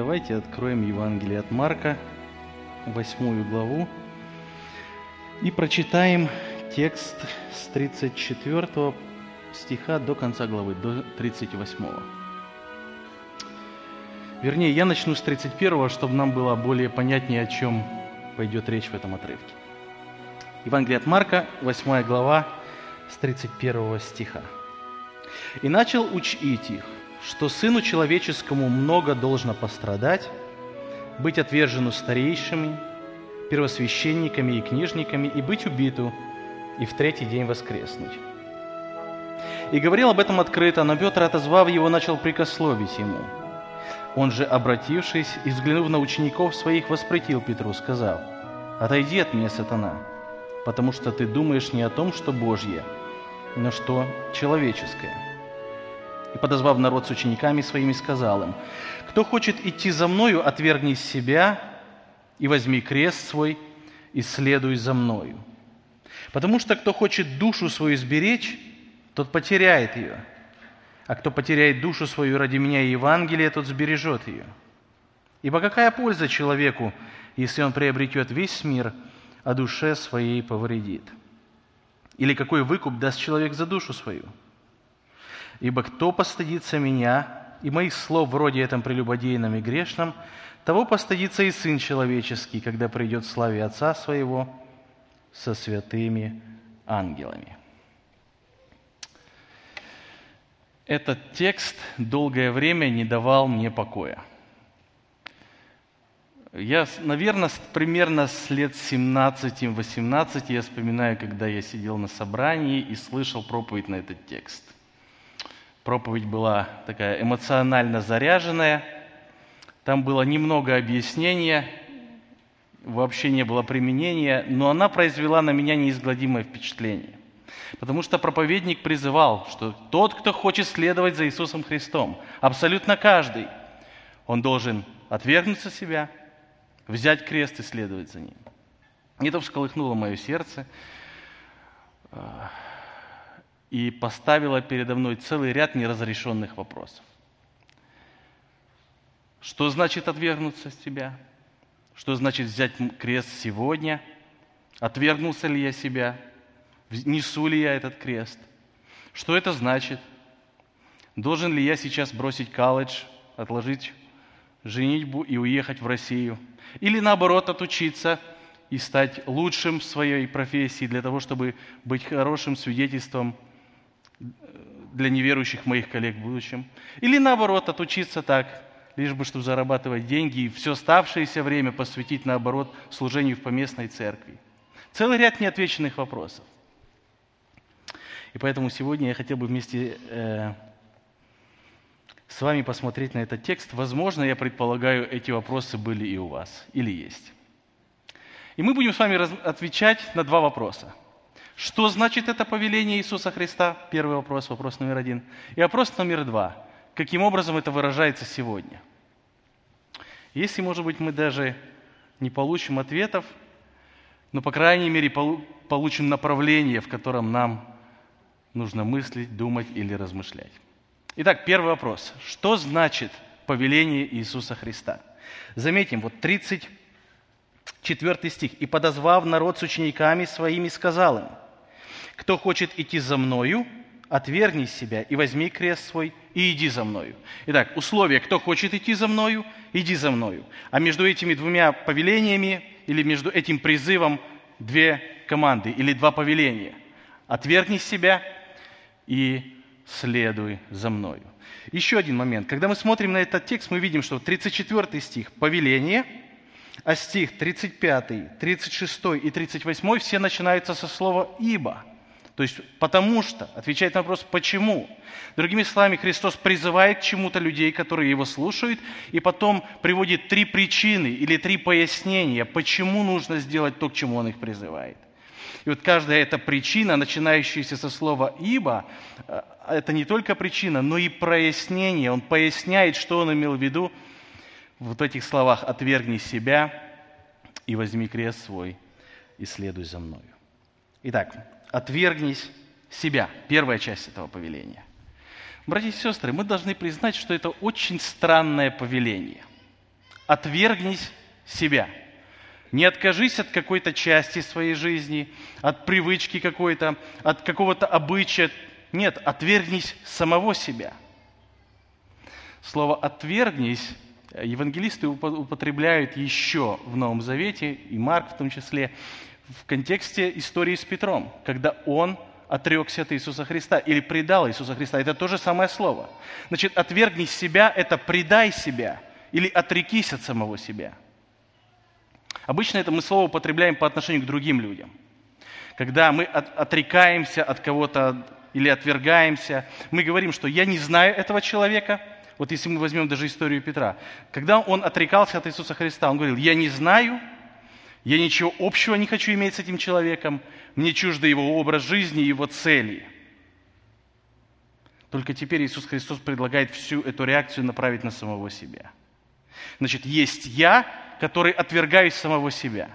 Давайте откроем Евангелие от Марка, 8 главу, и прочитаем текст с 34 стиха до конца главы, до 38. Вернее, я начну с 31, чтобы нам было более понятнее, о чем пойдет речь в этом отрывке. Евангелие от Марка, 8 глава, с 31 стиха. «И начал учить их, что Сыну Человеческому много должно пострадать, быть отвержену старейшими, первосвященниками и книжниками, и быть убиту, и в третий день воскреснуть. И говорил об этом открыто, но Петр, отозвав его, начал прикословить ему. Он же, обратившись и взглянув на учеников своих, воспретил Петру, сказав: «Отойди от меня, сатана, потому что ты думаешь не о том, что Божье, но что человеческое». И, подозвав народ с учениками своими, сказал им: «Кто хочет идти за мною, отвергни себя и возьми крест свой, и следуй за мною. Потому что кто хочет душу свою сберечь, тот потеряет ее, а кто потеряет душу свою ради меня и Евангелия, тот сбережет ее. Ибо какая польза человеку, если он приобретет весь мир, а душе своей повредит? Или какой выкуп даст человек за душу свою? Ибо кто постыдится меня и моих слов вроде этом прелюбодейном и грешном, того постыдится и Сын Человеческий, когда придет в славе Отца Своего со святыми ангелами». Этот текст долгое время не давал мне покоя. Я, наверное, примерно с лет 17-18 я вспоминаю, когда я сидел на собрании и слышал проповедь на этот текст. Проповедь была такая эмоционально заряженная, там было немного объяснения, вообще не было применения, но она произвела на меня неизгладимое впечатление. Потому что проповедник призывал, что тот, кто хочет следовать за Иисусом Христом, абсолютно каждый, он должен отвергнуться себя, взять крест и следовать за ним. И это всколыхнуло мое сердце и поставило передо мной целый ряд неразрешенных вопросов. Что значит отвергнуться себя? Что значит взять крест сегодня? Отвергнулся ли я себя? Несу ли я этот крест? Что это значит? Должен ли я сейчас бросить колледж, отложить женитьбу и уехать в Россию? Или наоборот, отучиться и стать лучшим в своей профессии для того, чтобы быть хорошим свидетельством для неверующих моих коллег в будущем? Или наоборот, отучиться так, лишь бы чтобы зарабатывать деньги и все оставшееся время посвятить, наоборот, служению в поместной церкви? Целый ряд неотвеченных вопросов. И поэтому сегодня я хотел бы вместе с вами посмотреть на этот текст. Возможно, я предполагаю, эти вопросы были и у вас, или есть. И мы будем с вами отвечать на два вопроса. Что значит это повеление Иисуса Христа? Первый вопрос, вопрос номер 1. И вопрос номер 2. Каким образом это выражается сегодня? Если, может быть, мы даже не получим ответов, но, по крайней мере, получим направление, в котором нам нужно мыслить, думать или размышлять. Итак, первый вопрос. Что значит повеление Иисуса Христа? Заметим, вот 34 стих. «И, подозвав народ с учениками своими, сказал им: кто хочет идти за мною, отвергни себя и возьми крест свой, и иди за мною». Итак, условие: кто хочет идти за мною, иди за мною. А между этими двумя повелениями, или между этим призывом, две команды, или два повеления. Отвергни себя и следуй за мною. Еще один момент. Когда мы смотрим на этот текст, мы видим, что 34 стих – повеление, а стих 35, 36 и 38 все начинаются со слова «ибо». То есть «потому что», отвечает на вопрос «почему?». Другими словами, Христос призывает к чему-то людей, которые Его слушают, и потом приводит 3 причины или 3 пояснения, почему нужно сделать то, к чему Он их призывает. И вот каждая эта причина, начинающаяся со слова «ибо», это не только причина, но и прояснение. Он поясняет, что Он имел в виду в этих словах: «Отвергни себя и возьми крест свой и следуй за мною». Итак, отвергнись себя. Первая часть этого повеления. Братья и сестры, мы должны признать, что это очень странное повеление. Отвергнись себя. Не откажись от какой-то части своей жизни, от привычки какой-то, от какого-то обычая. Нет, отвергнись самого себя. Слово «отвергнись» евангелисты употребляют еще в Новом Завете, и Марк в том числе, в контексте истории с Петром, когда он отрекся от Иисуса Христа или предал Иисуса Христа. Это то же самое слово. Значит, отвергнись себя – это предай себя или отрекись от самого себя. Обычно это мы слово употребляем по отношению к другим людям. Когда мы отрекаемся от кого-то или отвергаемся, мы говорим, что я не знаю этого человека. Вот если мы возьмем даже историю Петра. Когда он отрекался от Иисуса Христа, он говорил, я не знаю, я ничего общего не хочу иметь с этим человеком, мне чуждо его образ жизни и его цели. Только теперь Иисус Христос предлагает всю эту реакцию направить на самого себя. Значит, есть я, который отвергаюсь самого себя.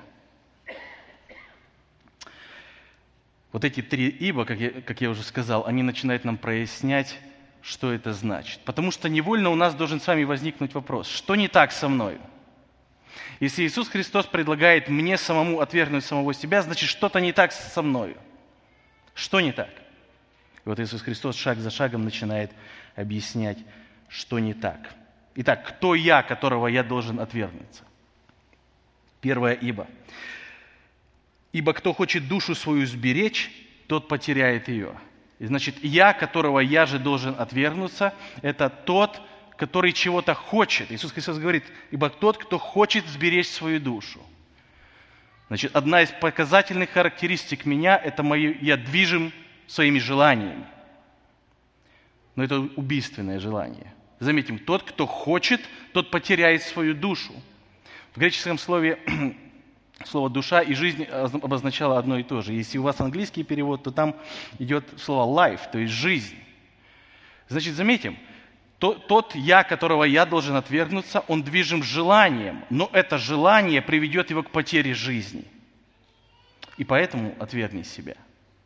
Вот эти три «ибо», как я уже сказал, они начинают нам прояснять, что это значит. Потому что невольно у нас должен с вами возникнуть вопрос, что не так со мною? Если Иисус Христос предлагает мне самому отвергнуть самого себя, значит, что-то не так со мною. Что не так? И вот Иисус Христос шаг за шагом начинает объяснять, что не так. Итак, кто я, которого я должен отвергнуться? Первое «ибо». «Ибо кто хочет душу свою сберечь, тот потеряет ее». И значит, я, которого я же должен отвергнуться, это тот, который чего-то хочет. Иисус Христос говорит, ибо тот, кто хочет сберечь свою душу. Значит, одна из показательных характеристик меня, это я движим своими желаниями. Но это убийственное желание. Заметим, тот, кто хочет, тот потеряет свою душу. В греческом слове слово «душа» и «жизнь» обозначало одно и то же. Если у вас английский перевод, то там идет слово «life», то есть «жизнь». Значит, заметим, тот я, которого я должен отвергнуться, он движим желанием, но это желание приведет его к потере жизни. И поэтому отвергни себя.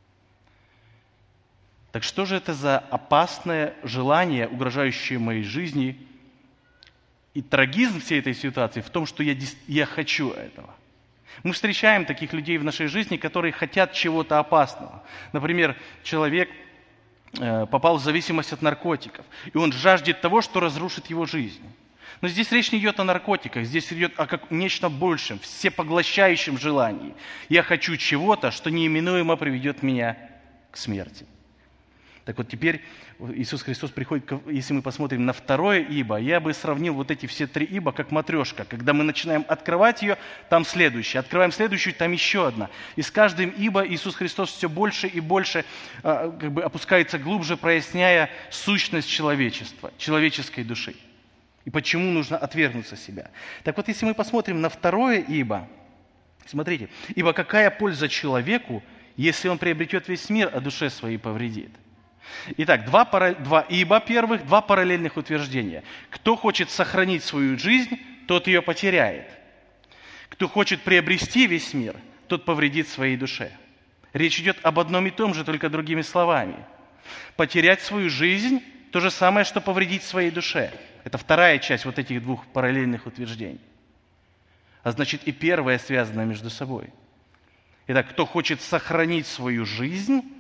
Так что же это за опасное желание, угрожающее моей жизни? И трагизм всей этой ситуации в том, что я хочу этого. Мы встречаем таких людей в нашей жизни, которые хотят чего-то опасного. Например, человек попал в зависимость от наркотиков, и он жаждет того, что разрушит его жизнь. Но здесь речь не идет о наркотиках, здесь идет о нечто большем, всепоглощающем желании. Я хочу чего-то, что неименуемо приведет меня к смерти. Так вот теперь Иисус Христос приходит, если мы посмотрим на второе «ибо», я бы сравнил вот эти все три «ибо» как матрешка. Когда мы начинаем открывать ее, там следующая. Открываем следующую, там еще одна. И с каждым «ибо» Иисус Христос все больше и больше опускается глубже, проясняя сущность человечества, человеческой души. И почему нужно отвергнуться себя. Так вот, если мы посмотрим на второе «ибо», смотрите. «Ибо какая польза человеку, если он приобретет весь мир, а душе своей повредит?» Итак, два «ибо» первых, два параллельных утверждения. Кто хочет сохранить свою жизнь, тот ее потеряет. Кто хочет приобрести весь мир, тот повредит своей душе. Речь идет об одном и том же, только другими словами. Потерять свою жизнь – то же самое, что повредить своей душе. Это вторая часть вот этих двух параллельных утверждений. А значит, и первое связано между собой. Итак, кто хочет сохранить свою жизнь –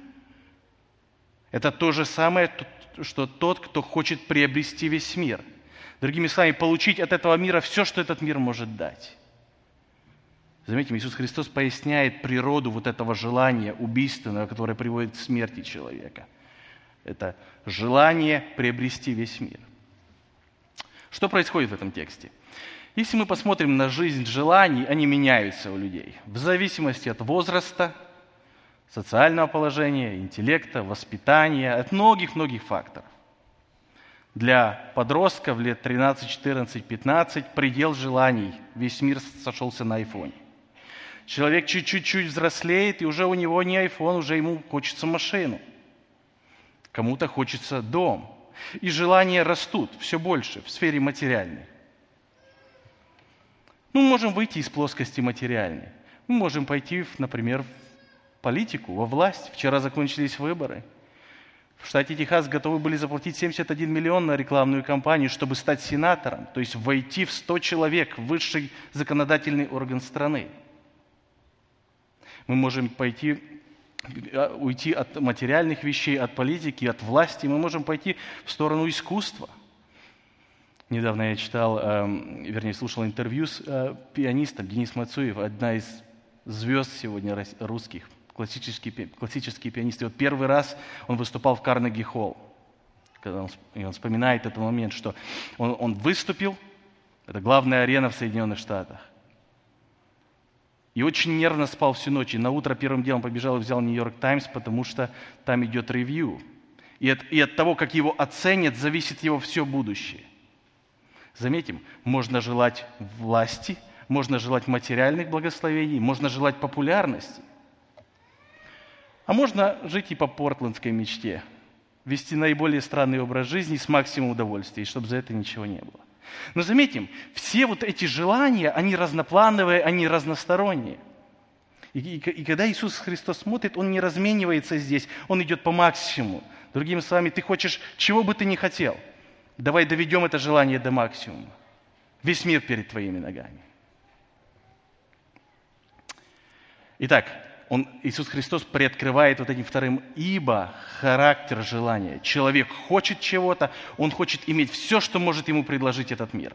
это то же самое, что тот, кто хочет приобрести весь мир. Другими словами, получить от этого мира все, что этот мир может дать. Заметьте, Иисус Христос поясняет природу вот этого желания убийственного, которое приводит к смерти человека. Это желание приобрести весь мир. Что происходит в этом тексте? Если мы посмотрим на жизнь желаний, они меняются у людей в зависимости от возраста, социального положения, интеллекта, воспитания, от многих-многих факторов. Для подростков лет 13, 14, 15 предел желаний. Весь мир сошелся на айфоне. Человек чуть-чуть взрослеет, и уже у него не айфон, уже ему хочется машину. Кому-то хочется дом. И желания растут все больше в сфере материальной. Мы можем выйти из плоскости материальной. Мы можем пойти, например, в политику, во власть. Вчера закончились выборы. В штате Техас готовы были заплатить 71 миллион на рекламную кампанию, чтобы стать сенатором, то есть войти в 100 человек в высший законодательный орган страны. Мы можем уйти от материальных вещей, от политики, от власти, мы можем пойти в сторону искусства. Недавно я слушал интервью с пианистом Денисом Мацуевым, одна из звезд сегодня русских, классический пианист. И вот первый раз он выступал в Карнеги-холл. И он вспоминает этот момент, что он выступил, это главная арена в Соединенных Штатах. И очень нервно спал всю ночь. И на утро первым делом побежал и взял «Нью-Йорк Таймс», потому что там идет ревью. И от того, как его оценят, зависит его все будущее. Заметим, можно желать власти, можно желать материальных благословений, можно желать популярности. А можно жить и по портландской мечте, вести наиболее странный образ жизни с максимумом удовольствия, чтобы за это ничего не было. Но заметим, все вот эти желания, они разноплановые, они разносторонние. И когда Иисус Христос смотрит, Он не разменивается здесь, Он идет по максимуму. Другими словами, ты хочешь, чего бы ты ни хотел, давай доведем это желание до максимума. Весь мир перед твоими ногами. Итак, Иисус Христос приоткрывает вот этим вторым «ибо» характер желания. Человек хочет чего-то, он хочет иметь все, что может ему предложить этот мир.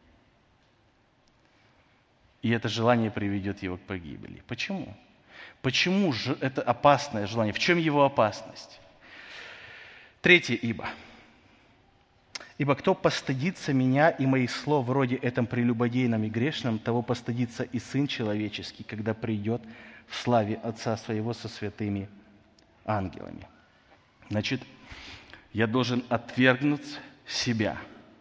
И это желание приведет его к погибели. Почему? Почему же это опасное желание? В чем его опасность? Третье «ибо». «Ибо кто постыдится меня и моих слов вроде этом прелюбодейном и грешном, того постыдится и Сын Человеческий, когда придет в славе Отца Своего со святыми ангелами». Значит, я должен отвергнуть себя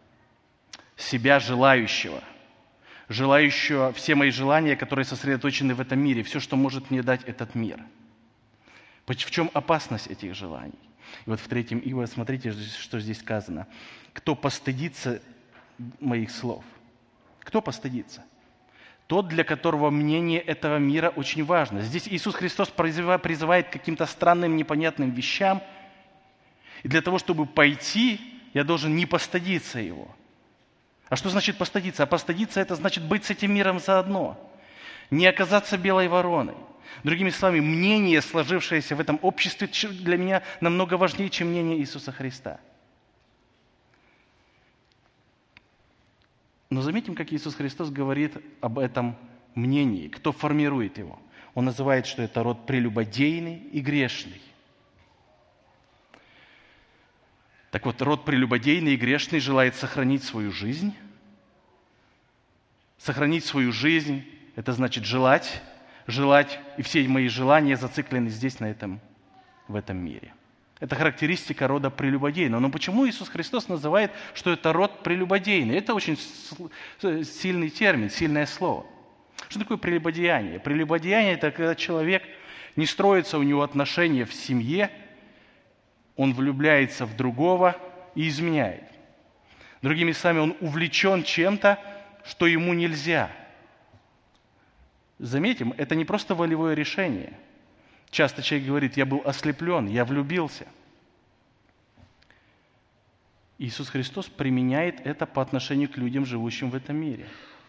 желающего, все мои желания, которые сосредоточены в этом мире, все, что может мне дать этот мир. В чем опасность этих желаний? И вот в третьем «ибо» смотрите, что здесь сказано. «Кто постыдится моих слов». Кто постыдится? Тот, для которого мнение этого мира очень важно. Здесь Иисус Христос призывает к каким-то странным, непонятным вещам. И для того, чтобы пойти, я должен не постыдиться его. А что значит постыдиться? А постыдиться – это значит быть с этим миром заодно. Не оказаться белой вороной. Другими словами, мнение, сложившееся в этом обществе, для меня намного важнее, чем мнение Иисуса Христа. Но заметим, как Иисус Христос говорит об этом мнении, кто формирует его. Он называет, что это род прелюбодейный и грешный. Так вот, род прелюбодейный и грешный желает сохранить свою жизнь. Сохранить свою жизнь – это значит желать, и все мои желания зациклены здесь, в этом мире. Это характеристика рода прелюбодейного. Но почему Иисус Христос называет, что это род прелюбодейный? Это очень сильный термин, сильное слово. Что такое прелюбодеяние? Прелюбодеяние – это когда человек, не строится у него отношения в семье, он влюбляется в другого и изменяет. Другими словами, он увлечен чем-то, что ему нельзя. Заметим, это не просто волевое решение. Часто человек говорит: я был ослеплен, я влюбился. Иисус Христос применяет это по отношению к людям, живущим в этом мире.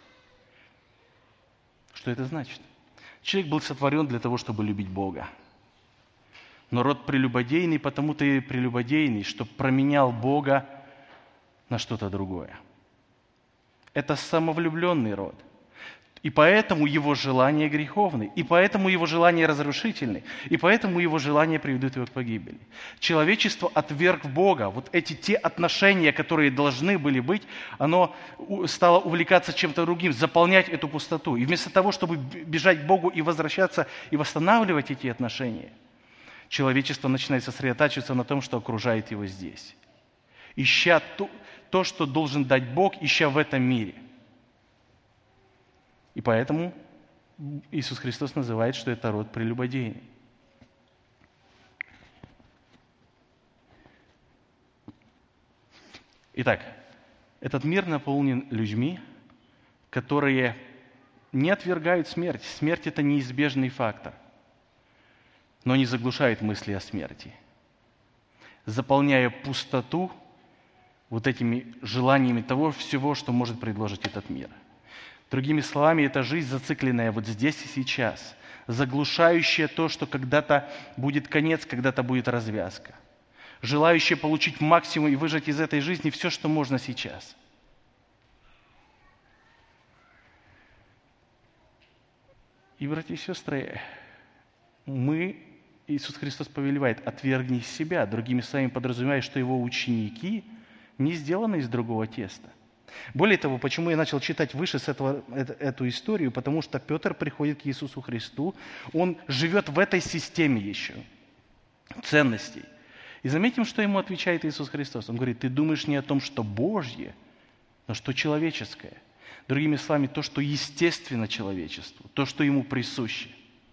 Что это значит? Человек был сотворен для того, чтобы любить Бога. Но род прелюбодейный, потому-то и прелюбодейный, что променял Бога на что-то другое. Это самовлюбленный род. И поэтому его желания греховны, и поэтому его желания разрушительны, и поэтому его желания приведут его к погибели. Человечество отверг Бога. Вот те отношения, которые должны были быть, оно стало увлекаться чем-то другим, заполнять эту пустоту. И вместо того, чтобы бежать к Богу и возвращаться, и восстанавливать эти отношения, человечество начинает сосредотачиваться на том, что окружает его здесь. Ища то, что должен дать Бог, ища в этом мире. И поэтому Иисус Христос называет, что это род прелюбодейный. Итак, этот мир наполнен людьми, которые не отвергают смерть. Смерть – это неизбежный фактор, но не заглушают мысли о смерти. заполняя пустоту вот этими желаниями того всего, что может предложить этот мир. Другими словами, это жизнь, зацикленная вот здесь и сейчас, заглушающая то, что когда-то будет конец, когда-то будет развязка, желающая получить максимум и выжать из этой жизни все, что можно сейчас. И, братья и сестры, Иисус Христос повелевает: отвергни себя, другими словами подразумевая, что Его ученики не сделаны из другого теста. Более того, почему я начал читать выше эту историю? Потому что Петр приходит к Иисусу Христу, он живет в этой системе еще ценностей. И заметим, что ему отвечает Иисус Христос. Он говорит: ты думаешь не о том, что Божье, но что человеческое. Другими словами, то, что естественно человечеству, то, что ему присуще.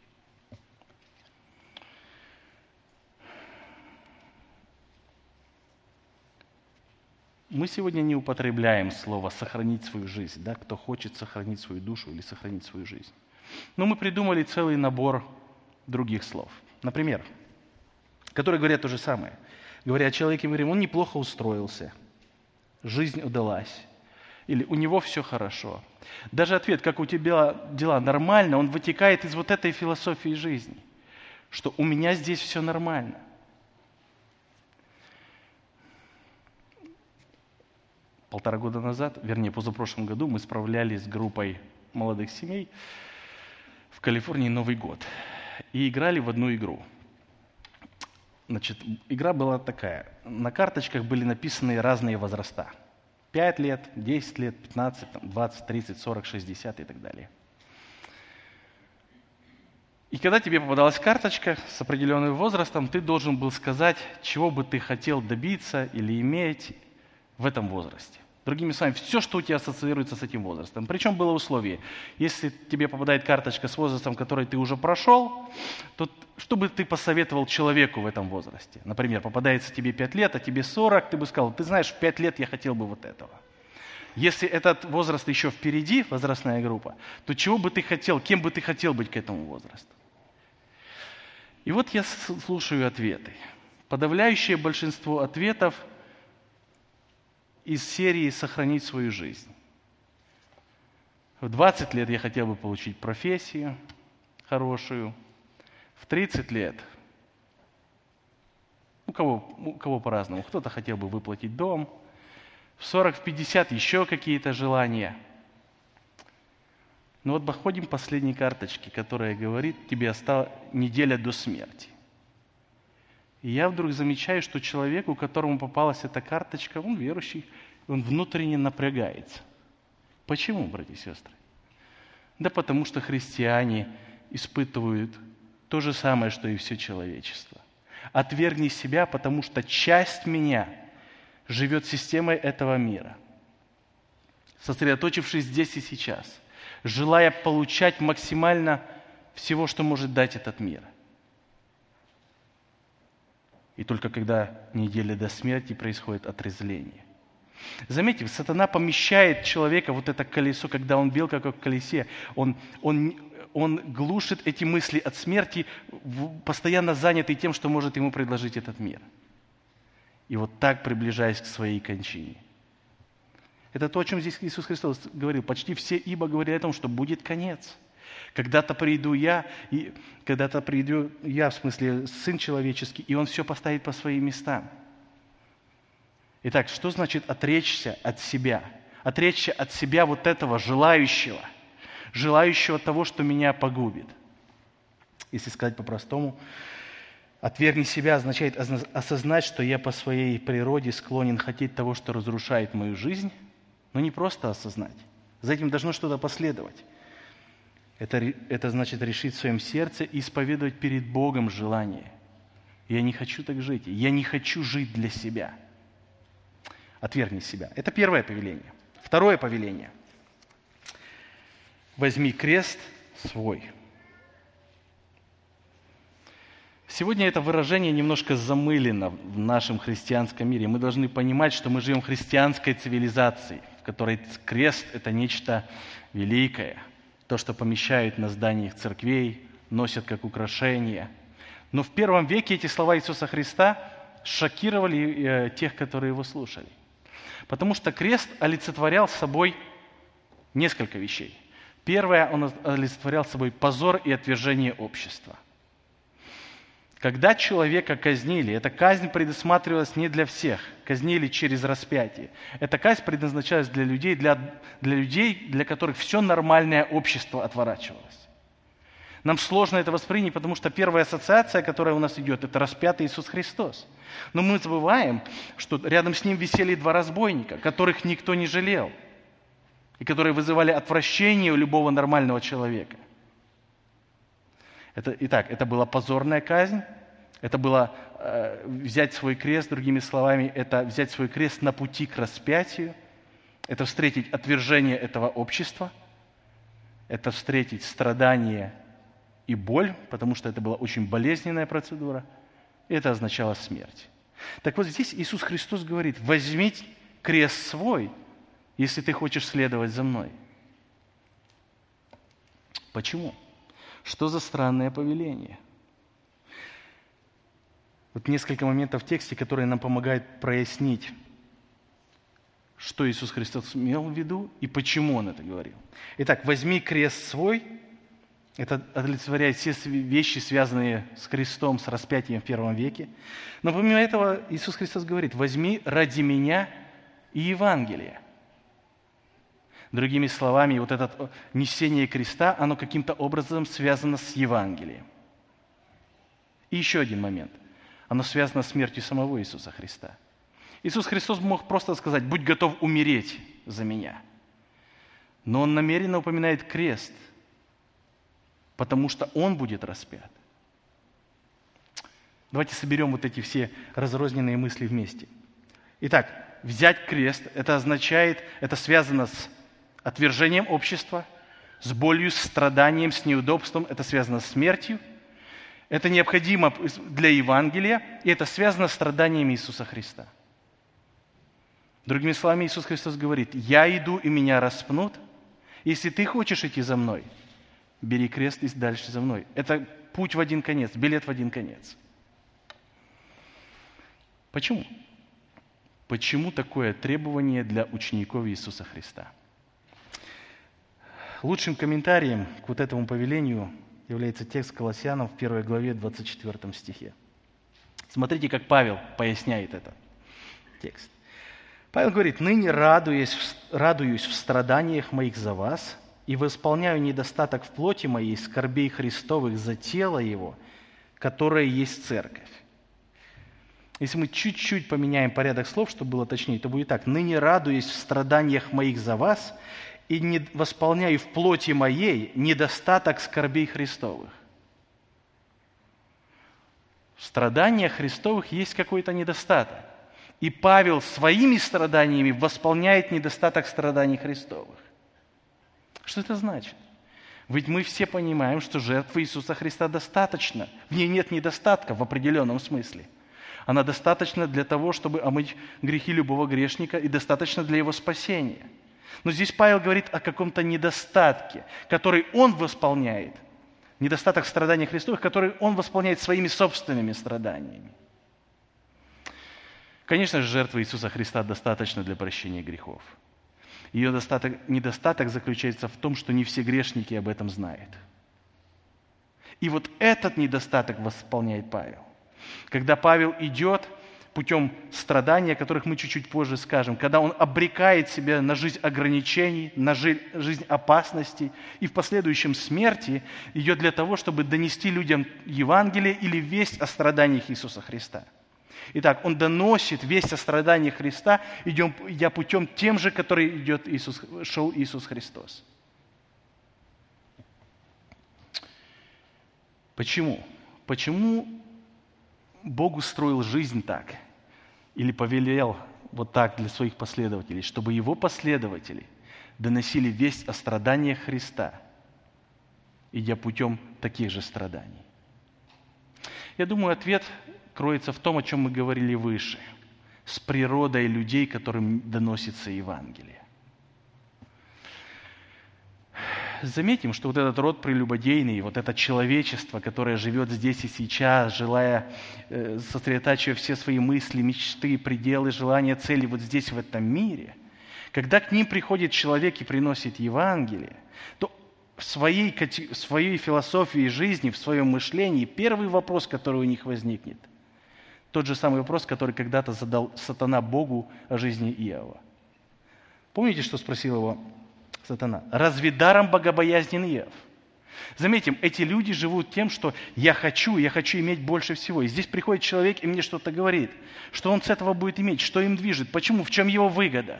Мы сегодня не употребляем слово «сохранить свою жизнь», да, кто хочет сохранить свою душу или сохранить свою жизнь. Но мы придумали целый набор других слов. Например, которые говорят то же самое. Говоря о человеке, мы говорим: он неплохо устроился, жизнь удалась, или у него все хорошо. Даже ответ «как у тебя дела нормально», он вытекает из вот этой философии жизни, что у меня здесь все нормально. Полтора года назад, вернее, позапрошлом году, мы справлялись с группой молодых семей в Калифорнии Новый год и играли в одну игру. Значит, игра была такая. На карточках были написаны разные возраста. 5 лет, 10 лет, 15, 20, 30, 40, 60 и так далее. И когда тебе попадалась карточка с определенным возрастом, ты должен был сказать, чего бы ты хотел добиться или иметь в этом возрасте. Другими словами, все, что у тебя ассоциируется с этим возрастом. Причем было условие: если тебе попадает карточка с возрастом, который ты уже прошел, то что бы ты посоветовал человеку в этом возрасте? Например, попадается тебе 5 лет, а тебе 40, ты бы сказал: ты знаешь, в 5 лет я хотел бы вот этого. Если этот возраст еще впереди, возрастная группа, то чего бы ты хотел, кем бы ты хотел быть к этому возрасту? И вот я слушаю ответы. Подавляющее большинство ответов из серии «Сохранить свою жизнь». В 20 лет я хотел бы получить профессию хорошую. В 30 лет, у кого по-разному, кто-то хотел бы выплатить дом. В 40, в 50 еще какие-то желания. Но вот походим к последней карточке, которая говорит: тебе осталась неделя до смерти. И я вдруг замечаю, что человеку, которому попалась эта карточка, он верующий, он внутренне напрягается. Почему, братья и сестры? Да потому что христиане испытывают то же самое, что и все человечество. Отвергни себя, потому что часть меня живет системой этого мира, сосредоточившись здесь и сейчас, желая получать максимально всего, что может дать этот мир. И только когда неделя до смерти происходит отрезвление. Заметьте, сатана помещает человека, вот это колесо, когда он белка, как в колесе, он глушит эти мысли от смерти, постоянно занятый тем, что может ему предложить этот мир. И вот так приближаясь к своей кончине. Это то, о чем здесь Иисус Христос говорил. Почти все ибо говорили о том, что будет конец. Когда-то приду я, в смысле Сын Человеческий, и Он все поставит по своим местам. Итак, что значит отречься от себя? Отречься от себя вот этого желающего того, что меня погубит. Если сказать по-простому, отвергни себя означает осознать, что я по своей природе склонен хотеть того, что разрушает мою жизнь, но не просто осознать. За этим должно что-то последовать. Это значит решить в своем сердце и исповедовать перед Богом желание. Я не хочу так жить. Я не хочу жить для себя. Отвергни себя. Это первое повеление. Второе повеление. Возьми крест свой. Сегодня это выражение немножко замылено в нашем христианском мире. Мы должны понимать, что мы живем в христианской цивилизации, в которой крест – это нечто великое. То, что помещают на зданиях церквей, носят как украшение. Но в первом веке эти слова Иисуса Христа шокировали тех, которые его слушали. Потому что крест олицетворял собой несколько вещей. Первое, он олицетворял собой позор и отвержение общества. Когда человека казнили, эта казнь предусматривалась не для всех, казнили через распятие. Эта казнь предназначалась для людей, для которых все нормальное общество отворачивалось. Нам сложно это воспринять, потому что первая ассоциация, которая у нас идет, это распятый Иисус Христос. Но мы забываем, что рядом с Ним висели два разбойника, которых никто не жалел, и которые вызывали отвращение у любого нормального человека. Итак, это была позорная казнь, это было взять свой крест, другими словами, это взять свой крест на пути к распятию, это встретить отвержение этого общества, это встретить страдание и боль, потому что это была очень болезненная процедура, и это означало смерть. Так вот здесь Иисус Христос говорит: возьми крест свой, если ты хочешь следовать за мной. Почему? Что за странное повеление? Вот несколько моментов в тексте, которые нам помогают прояснить, что Иисус Христос имел в виду и почему Он это говорил. Итак, возьми крест свой. Это олицетворяет все вещи, связанные с крестом, с распятием в первом веке. Но помимо этого Иисус Христос говорит: возьми ради меня и Евангелие. Другими словами, вот это несение креста, оно каким-то образом связано с Евангелием. И еще один момент. Оно связано с смертью самого Иисуса Христа. Иисус Христос мог просто сказать: будь готов умереть за меня. Но Он намеренно упоминает крест, потому что Он будет распят. Давайте соберем вот эти все разрозненные мысли вместе. Итак, взять крест, это означает, это связано с отвержением общества, с болью, с страданием, с неудобством, это связано с смертью, это необходимо для Евангелия, и это связано с страданиями Иисуса Христа. Другими словами, Иисус Христос говорит: я иду, и меня распнут. Если ты хочешь идти за мной, бери крест и дальше за мной. Это путь в один конец, билет в один конец. Почему? Почему такое требование для учеников Иисуса Христа? Лучшим комментарием к вот этому повелению является текст Колоссянам в 1 главе 24 стихе. Смотрите, как Павел поясняет этот текст. Павел говорит: «Ныне радуюсь в страданиях моих за вас, и восполняю недостаток в плоти моей скорбей Христовых за тело Его, которое есть церковь». Если мы чуть-чуть поменяем порядок слов, чтобы было точнее, то будет так: «Ныне радуюсь в страданиях моих за вас, и не восполняю в плоти моей недостаток скорбей Христовых». В страданиях Христовых есть какой-то недостаток. И Павел своими страданиями восполняет недостаток страданий Христовых. Что это значит? Ведь мы все понимаем, что жертвы Иисуса Христа достаточно. В ней нет недостатка в определенном смысле. Она достаточна для того, чтобы омыть грехи любого грешника, и достаточно для его спасения. Но здесь Павел говорит о каком-то недостатке, который он восполняет. Недостаток страданий Христовых, который он восполняет своими собственными страданиями. Конечно же, жертва Иисуса Христа достаточна для прощения грехов. Ее недостаток заключается в том, что не все грешники об этом знают. И вот этот недостаток восполняет Павел. Когда Павел идет путем страдания, о которых мы чуть-чуть позже скажем, когда он обрекает себя на жизнь ограничений, на жизнь опасностей и в последующем смерти, идет для того, чтобы донести людям Евангелие или весть о страданиях Иисуса Христа. Итак, он доносит весть о страданиях Христа, идя путем тем же, который шел Иисус Христос. Почему? Почему Бог устроил жизнь так? Или повелел вот так для своих последователей, чтобы Его последователи доносили весть о страданиях Христа, идя путем таких же страданий? Я думаю, ответ кроется в том, о чем мы говорили выше, с природой людей, которым доносится Евангелие. заметим, что вот этот род прелюбодейный, вот это человечество, которое живет здесь и сейчас, желая, сосредотачивая все свои мысли, мечты, пределы, желания, цели вот здесь, в этом мире, когда к ним приходит человек и приносит Евангелие, то в своей философии жизни, в своем мышлении, первый вопрос, который у них возникнет, тот же самый вопрос, который когда-то задал сатана Богу о жизни Иова. Помните, что спросил его сатана? «Разве даром богобоязнен Иов?» Заметим, эти люди живут тем, что я хочу иметь больше всего. И здесь приходит человек и мне что-то говорит, что он с этого будет иметь, что им движет, почему, в чем его выгода.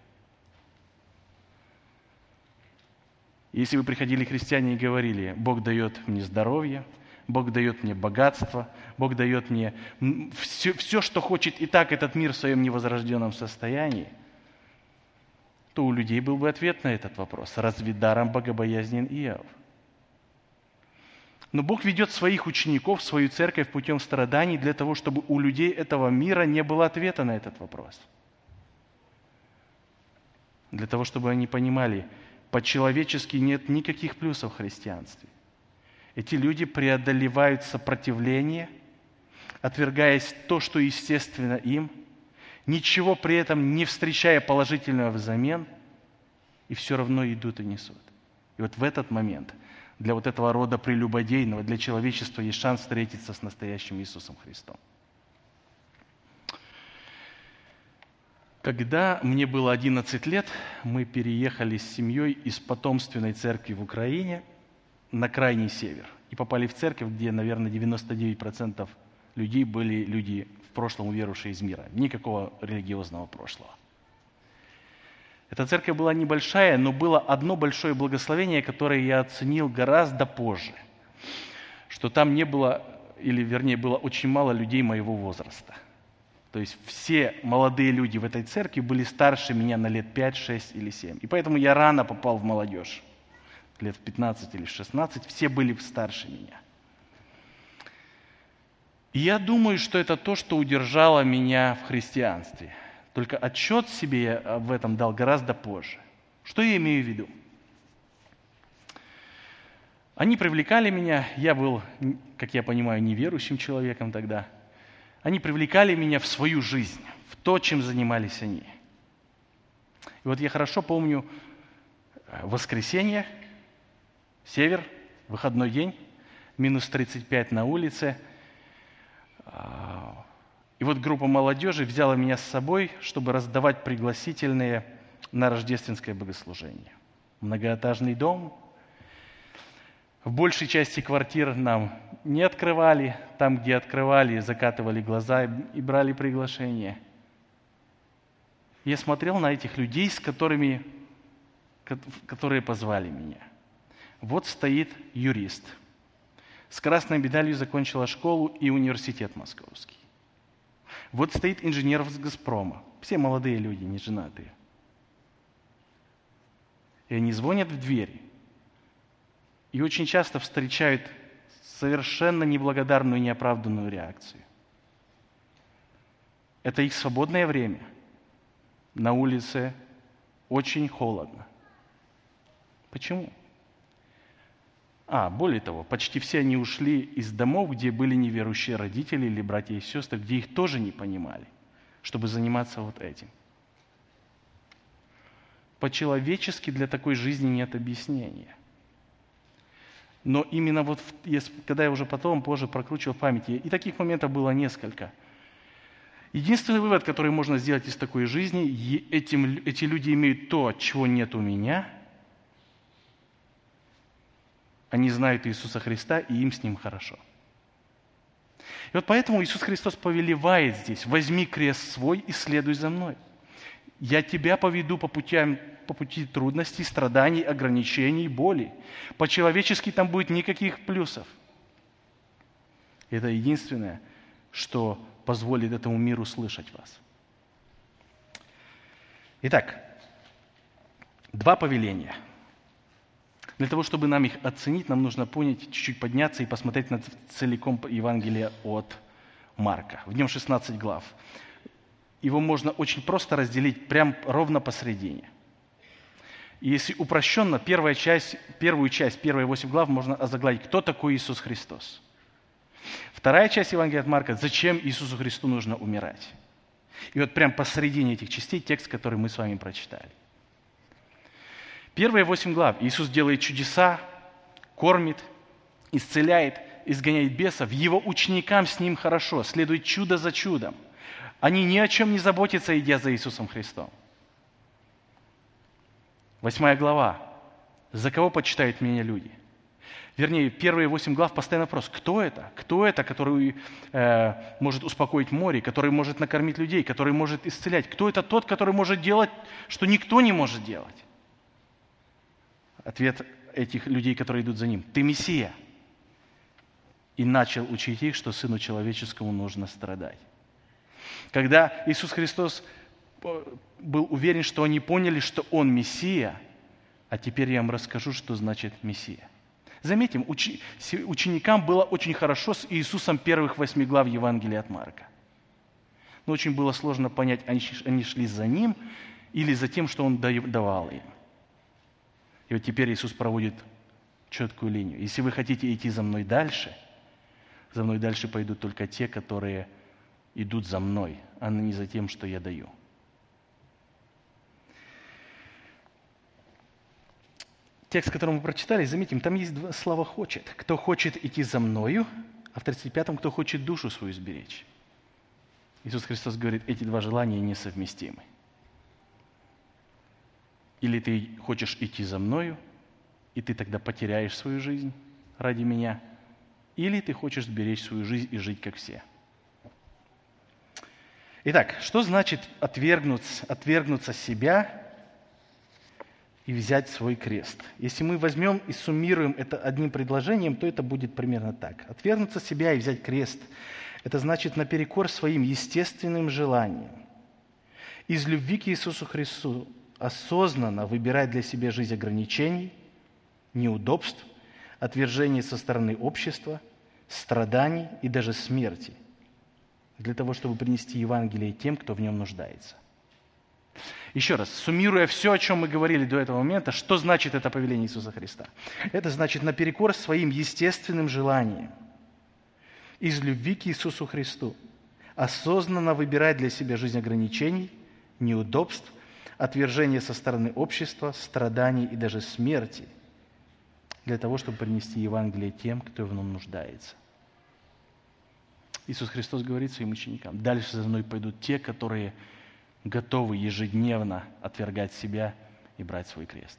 Если вы приходили христиане и говорили: Бог дает мне здоровье, Бог дает мне богатство, Бог дает мне все, что хочет и так этот мир в своем невозрожденном состоянии, то у людей был бы ответ на этот вопрос. Разве даром богобоязнен Иов? Но Бог ведет своих учеников, свою церковь путем страданий для того, чтобы у людей этого мира не было ответа на этот вопрос. Для того, чтобы они понимали, по-человечески нет никаких плюсов в христианстве. Эти люди преодолевают сопротивление, отвергаясь то, что естественно им, ничего при этом не встречая положительного взамен, и все равно идут и несут. И вот в этот момент для вот этого рода прелюбодейного, для человечества есть шанс встретиться с настоящим Иисусом Христом. Когда мне было 11 лет, мы переехали с семьей из потомственной церкви в Украине на крайний север и попали в церковь, где, наверное, 99% людей были люди в прошлом уверовавшие из мира. Никакого религиозного прошлого. Эта церковь была небольшая, но было одно большое благословение, которое я оценил гораздо позже. Что там не было, или вернее было очень мало людей моего возраста. То есть все молодые люди в этой церкви были старше меня на лет 5, 6 или 7. И поэтому я рано попал в молодежь. Лет в 15 или 16, все были старше меня. И я думаю, что это то, что удержало меня в христианстве. Только отчет себе я в этом дал гораздо позже. Что я имею в виду? Они привлекали меня, я был, как я понимаю, неверующим человеком тогда. Они привлекали меня в свою жизнь, в то, чем занимались они. И вот я хорошо помню воскресенье, север, выходной день, минус 35 на улице. И вот группа молодежи взяла меня с собой, чтобы раздавать пригласительные на рождественское богослужение. Многоэтажный дом. В большей части квартир нам не открывали. Там, где открывали, закатывали глаза и брали приглашение. Я смотрел на этих людей, которые позвали меня. Вот стоит юрист. С красной медалью закончила школу и университет московский. Вот стоит инженер с «Газпрома». Все молодые люди, не женатые. И они звонят в дверь. И очень часто встречают совершенно неблагодарную, неоправданную реакцию. Это их свободное время. На улице очень холодно. Почему? Более того, почти все они ушли из домов, где были неверующие родители или братья и сестры, где их тоже не понимали, чтобы заниматься вот этим. По-человечески для такой жизни нет объяснения. Но именно вот, когда я уже позже прокручивал в памяти, и таких моментов было несколько. Единственный вывод, который можно сделать из такой жизни, эти люди имеют то, чего нет у меня. Они знают Иисуса Христа, и им с Ним хорошо. И вот поэтому Иисус Христос повелевает здесь: возьми крест свой и следуй за мной. Я тебя поведу по пути трудностей, страданий, ограничений, боли. По-человечески там будет никаких плюсов. Это единственное, что позволит этому миру слышать вас. Итак, 2 повеления. Для того, чтобы нам их оценить, нам нужно понять, чуть-чуть подняться и посмотреть на целиком Евангелие от Марка. В нем 16 глав. Его можно очень просто разделить прям ровно посередине. И если упрощенно, первую часть, первые 8 глав можно озаглавить «Кто такой Иисус Христос?». Вторая часть Евангелия от Марка – «Зачем Иисусу Христу нужно умирать?». И вот прямо посередине этих частей текст, который мы с вами прочитали. Первые 8 глав Иисус делает чудеса, кормит, исцеляет, изгоняет бесов. Его ученикам с Ним хорошо, следует чудо за чудом. Они ни о чем не заботятся, идя за Иисусом Христом. 8 глава. За кого почитают меня люди? Вернее, первые 8 глав постоянный вопрос. Кто это? Кто это, который может успокоить море, который может накормить людей, который может исцелять? Кто это тот, который может делать, что никто не может делать? Ответ этих людей, которые идут за Ним. Ты Мессия. И начал учить их, что Сыну Человеческому нужно страдать. Когда Иисус Христос был уверен, что они поняли, что Он Мессия, а теперь я вам расскажу, что значит Мессия. Заметим, ученикам было очень хорошо с Иисусом первых 8 глав Евангелия от Марка. Но очень было сложно понять, они шли за Ним или за тем, что Он давал им. И вот теперь Иисус проводит четкую линию. Если вы хотите идти за мной дальше пойдут только те, которые идут за мной, а не за тем, что я даю. Текст, который мы прочитали, заметим, там есть два слова «хочет». Кто хочет идти за мною, а в 35-м, кто хочет душу свою сберечь. Иисус Христос говорит, эти два желания несовместимы. Или ты хочешь идти за мною, и ты тогда потеряешь свою жизнь ради меня, или ты хочешь сберечь свою жизнь и жить как все. Итак, что значит отвергнуться себя и взять свой крест? Если мы возьмем и суммируем это одним предложением, то это будет примерно так. Отвергнуться себя и взять крест – это значит наперекор своим естественным желаниям. Из любви к Иисусу Христу осознанно выбирать для себя жизнь ограничений, неудобств, отвержения со стороны общества, страданий и даже смерти, для того, чтобы принести Евангелие тем, кто в нем нуждается. Еще раз, суммируя все, о чем мы говорили до этого момента, что значит это повеление Иисуса Христа? Это значит наперекор своим естественным желаниям, из любви к Иисусу Христу, осознанно выбирать для себя жизнь ограничений, неудобств, отвержения со стороны общества, страданий и даже смерти, для того, чтобы принести Евангелие тем, кто в нем нуждается. Иисус Христос говорит своим ученикам, дальше за мной пойдут те, которые готовы ежедневно отвергать себя и брать свой крест.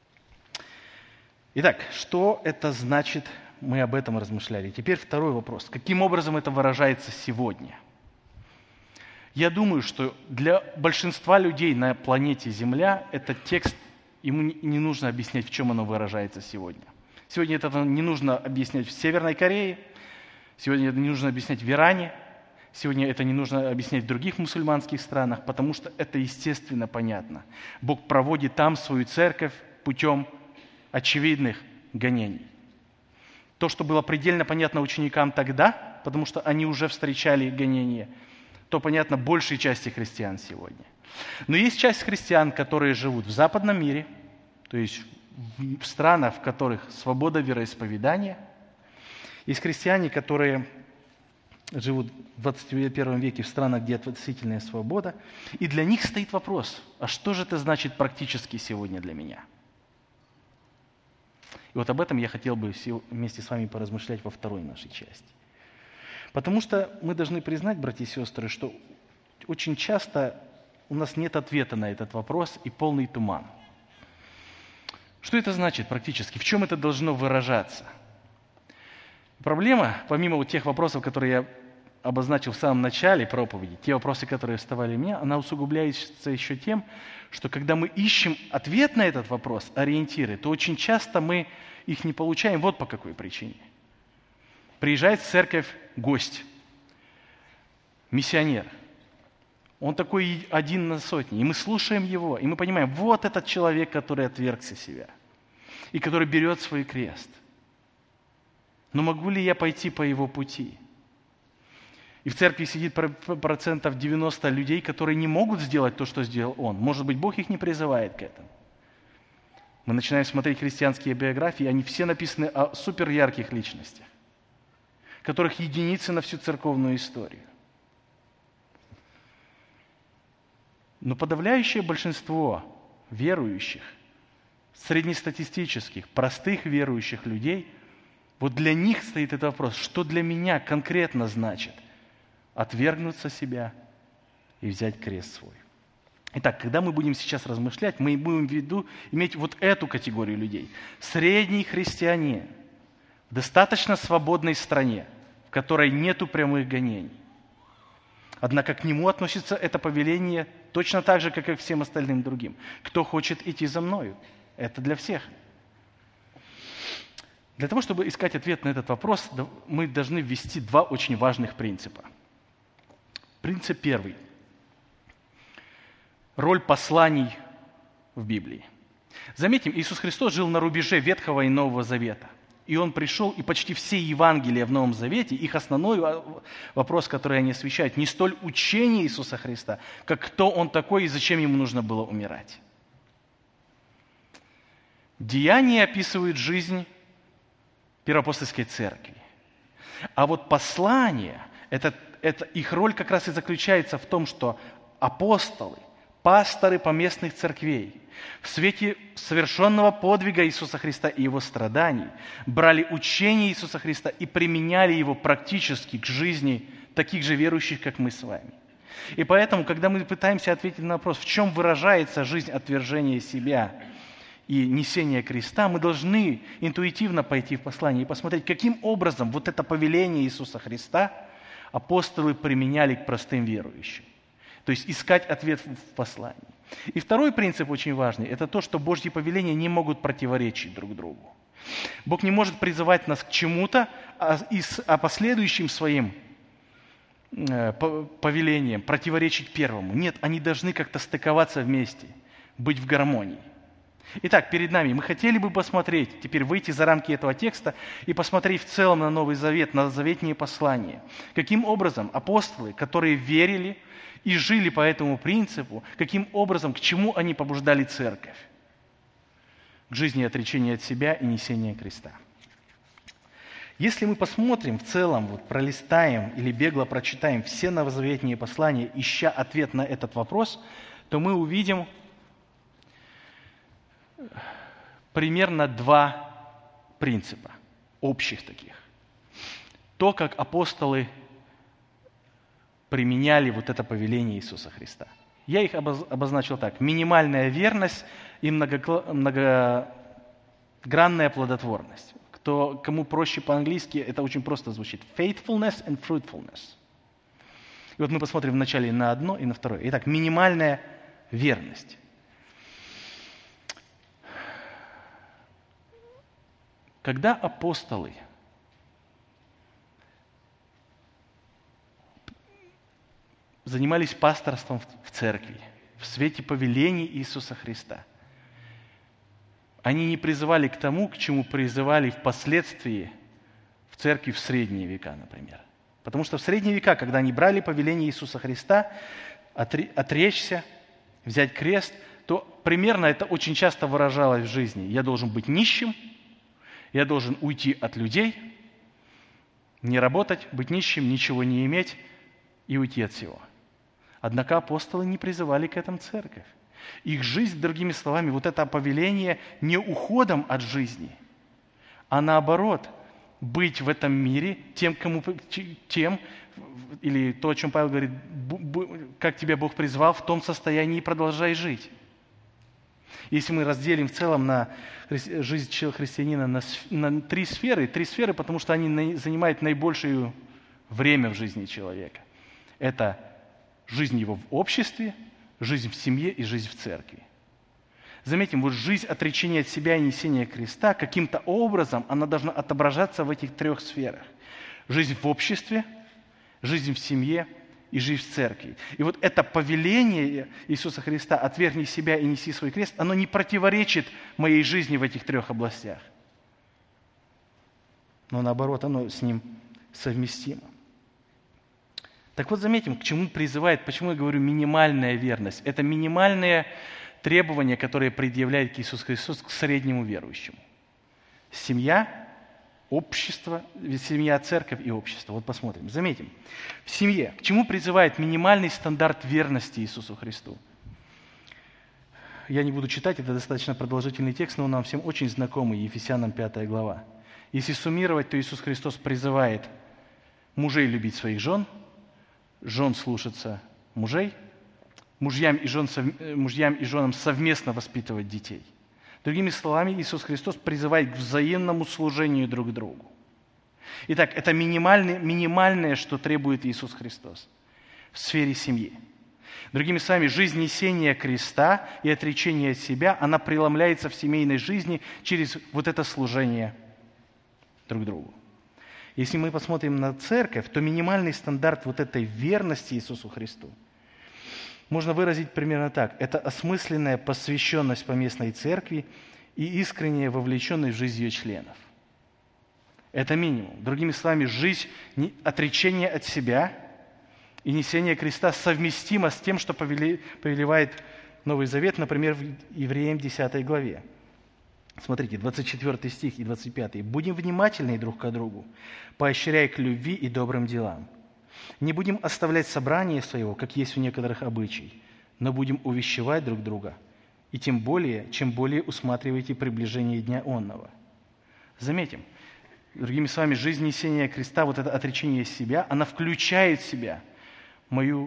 Итак, что это значит? Мы об этом размышляли. Теперь второй вопрос. Каким образом это выражается сегодня? Я думаю, что для большинства людей на планете Земля этот текст, ему не нужно объяснять, в чем оно выражается сегодня. Сегодня это не нужно объяснять в Северной Корее, сегодня это не нужно объяснять в Иране, сегодня это не нужно объяснять в других мусульманских странах, потому что это естественно понятно. Бог проводит там свою церковь путем очевидных гонений. То, что было предельно понятно ученикам тогда, потому что они уже встречали гонения, то понятно большей части христиан сегодня. Но есть часть христиан, которые живут в западном мире, то есть в странах, в которых свобода вероисповедания. Есть христиане, которые живут в 21 веке в странах, где относительная свобода. И для них стоит вопрос, а что же это значит практически сегодня для меня? И вот об этом я хотел бы вместе с вами поразмышлять во второй нашей части. Потому что мы должны признать, братья и сестры, что очень часто у нас нет ответа на этот вопрос и полный туман. Что это значит практически? В чем это должно выражаться? Проблема, помимо вот тех вопросов, которые я обозначил в самом начале проповеди, те вопросы, которые вставали у меня, она усугубляется еще тем, что когда мы ищем ответ на этот вопрос, ориентиры, то очень часто мы их не получаем вот по какой причине. Приезжает в церковь гость, миссионер. Он такой один на сотни. И мы слушаем его, и мы понимаем, вот этот человек, который отвергся себя, и который берет свой крест. Но могу ли я пойти по его пути? И в церкви сидит процентов 90 людей, которые не могут сделать то, что сделал он. Может быть, Бог их не призывает к этому. Мы начинаем смотреть христианские биографии, они все написаны о суперярких личностях, которых единицы на всю церковную историю. Но подавляющее большинство верующих, среднестатистических, простых верующих людей, вот для них стоит этот вопрос, что для меня конкретно значит отвергнуться себя и взять крест свой. Итак, когда мы будем сейчас размышлять, мы будем в виду иметь вот эту категорию людей. Средний христианин в достаточно свободной стране, в которой нету прямых гонений. Однако к нему относится это повеление точно так же, как и к всем остальным другим. Кто хочет идти за мною? Это для всех. Для того, чтобы искать ответ на этот вопрос, мы должны ввести два очень важных принципа. Принцип первый. Роль посланий в Библии. Заметим, Иисус Христос жил на рубеже Ветхого и Нового Завета. И Он пришел, и почти все Евангелия в Новом Завете, их основной вопрос, который они освещают, не столь учение Иисуса Христа, как кто Он такой и зачем Ему нужно было умирать. Деяния описывают жизнь Первоапостольской церкви. А вот послания, это их роль как раз и заключается в том, что апостолы, пасторы поместных церквей в свете совершенного подвига Иисуса Христа и Его страданий брали учение Иисуса Христа и применяли его практически к жизни таких же верующих, как мы с вами. И поэтому, когда мы пытаемся ответить на вопрос, в чем выражается жизнь отвержения себя и несения креста, мы должны интуитивно пойти в послание и посмотреть, каким образом вот это повеление Иисуса Христа апостолы применяли к простым верующим. То есть искать ответ в послании. И второй принцип очень важный – это то, что Божьи повеления не могут противоречить друг другу. Бог не может призывать нас к чему-то, а последующим своим повелениям противоречить первому. Нет, они должны как-то стыковаться вместе, быть в гармонии. Итак, перед нами мы хотели бы посмотреть, теперь выйти за рамки этого текста и посмотреть в целом на Новый Завет, на заветные послания. Каким образом апостолы, которые верили и жили по этому принципу, каким образом, к чему они побуждали церковь? К жизни отречения от себя и несения креста. Если мы посмотрим в целом, вот, пролистаем или бегло прочитаем все новозаветные послания, ища ответ на этот вопрос, то мы увидим примерно два принципа, общих таких. То, как апостолы применяли вот это повеление Иисуса Христа. Я их обозначил так. Минимальная верность и многогранная плодотворность. Кому проще по-английски, это очень просто звучит. Faithfulness and fruitfulness. И вот мы посмотрим вначале на одно и на второе. Итак, минимальная верность. Когда апостолы занимались пасторством в церкви, в свете повелений Иисуса Христа, они не призывали к тому, к чему призывали впоследствии в церкви в средние века, например. Потому что в средние века, когда они брали повеление Иисуса Христа, отречься, взять крест, то примерно это очень часто выражалось в жизни. Я должен быть нищим, я должен уйти от людей, не работать, быть нищим, ничего не иметь и уйти от всего. Однако апостолы не призывали к этому церковь. Их жизнь, другими словами, вот это повеление не уходом от жизни, а наоборот, быть в этом мире тем, или то, о чем Павел говорит, как тебя Бог призвал, в том состоянии продолжай жить. Если мы разделим в целом на жизнь христианина на три сферы, потому что они занимают наибольшее время в жизни человека. Это жизнь его в обществе, жизнь в семье и жизнь в церкви. Заметим, вот жизнь отречения от себя и несения креста, каким-то образом она должна отображаться в этих трех сферах. Жизнь в обществе, жизнь в семье и жизнь в церкви. И вот это повеление Иисуса Христа «отвергни себя и неси свой крест», оно не противоречит моей жизни в этих трех областях. Но наоборот, оно с ним совместимо. Так вот, заметим, к чему призывает, почему я говорю минимальная верность. Это минимальная требования, которые предъявляет Иисус Христос к среднему верующему. Семья, общество, семья, церковь и общество. Вот посмотрим, заметим. В семье к чему призывает минимальный стандарт верности Иисусу Христу? Я не буду читать, это достаточно продолжительный текст, но он нам всем очень знакомый, Ефесянам 5 глава. Если суммировать, то Иисус Христос призывает мужей любить своих жен, жен слушаться мужей, мужьям и женам совместно воспитывать детей. Другими словами, Иисус Христос призывает к взаимному служению друг другу. Итак, это минимальное, что требует Иисус Христос в сфере семьи. Другими словами, жизнь несения креста и отречения от себя, она преломляется в семейной жизни через вот это служение друг другу. Если мы посмотрим на церковь, то минимальный стандарт вот этой верности Иисусу Христу можно выразить примерно так. Это осмысленная посвященность поместной церкви и искренняя вовлеченность в жизнь ее членов. Это минимум. Другими словами, жизнь отречения от себя и несение креста совместимо с тем, что повелевает Новый Завет, например, в Евреям 10 главе. Смотрите, 24 стих и 25. «Будем внимательны друг к другу, поощряя к любви и добрым делам. Не будем оставлять собрание своего, как есть у некоторых обычай, но будем увещевать друг друга, и тем более, чем более усматриваете приближение дня онного». Заметим, другими словами, жизнь несения креста, вот это отречение себя, она включает в себя мой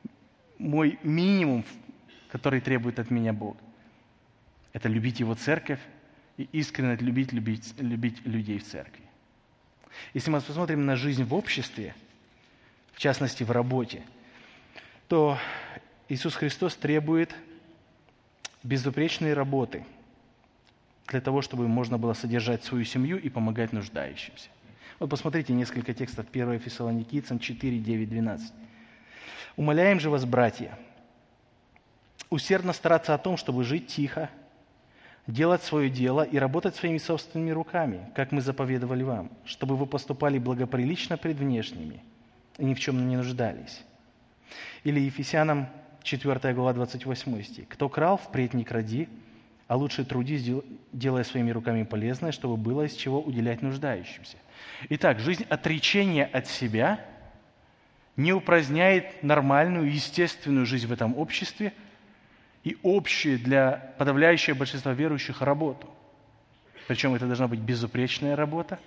минимум, который требует от меня Бог. Это любить Его церковь и искренне любить людей в церкви. Если мы посмотрим на жизнь в обществе, в частности в работе, то Иисус Христос требует безупречной работы для того, чтобы можно было содержать свою семью и помогать нуждающимся. Вот посмотрите несколько текстов 1 Фессалоникийцам 4, 9, 12. «Умоляем же вас, братья, усердно стараться о том, чтобы жить тихо, делать свое дело и работать своими собственными руками, как мы заповедовали вам, чтобы вы поступали благоприлично пред внешними и ни в чем не нуждались». Или Ефесянам 4 глава 28 стих. «Кто крал, впредь не кради, а лучше трудись, делая своими руками полезное, чтобы было из чего уделять нуждающимся». Итак, жизнь отречения от себя не упраздняет нормальную, естественную жизнь в этом обществе и общую для подавляющего большинства верующих работу. Причем это должна быть безупречная работа,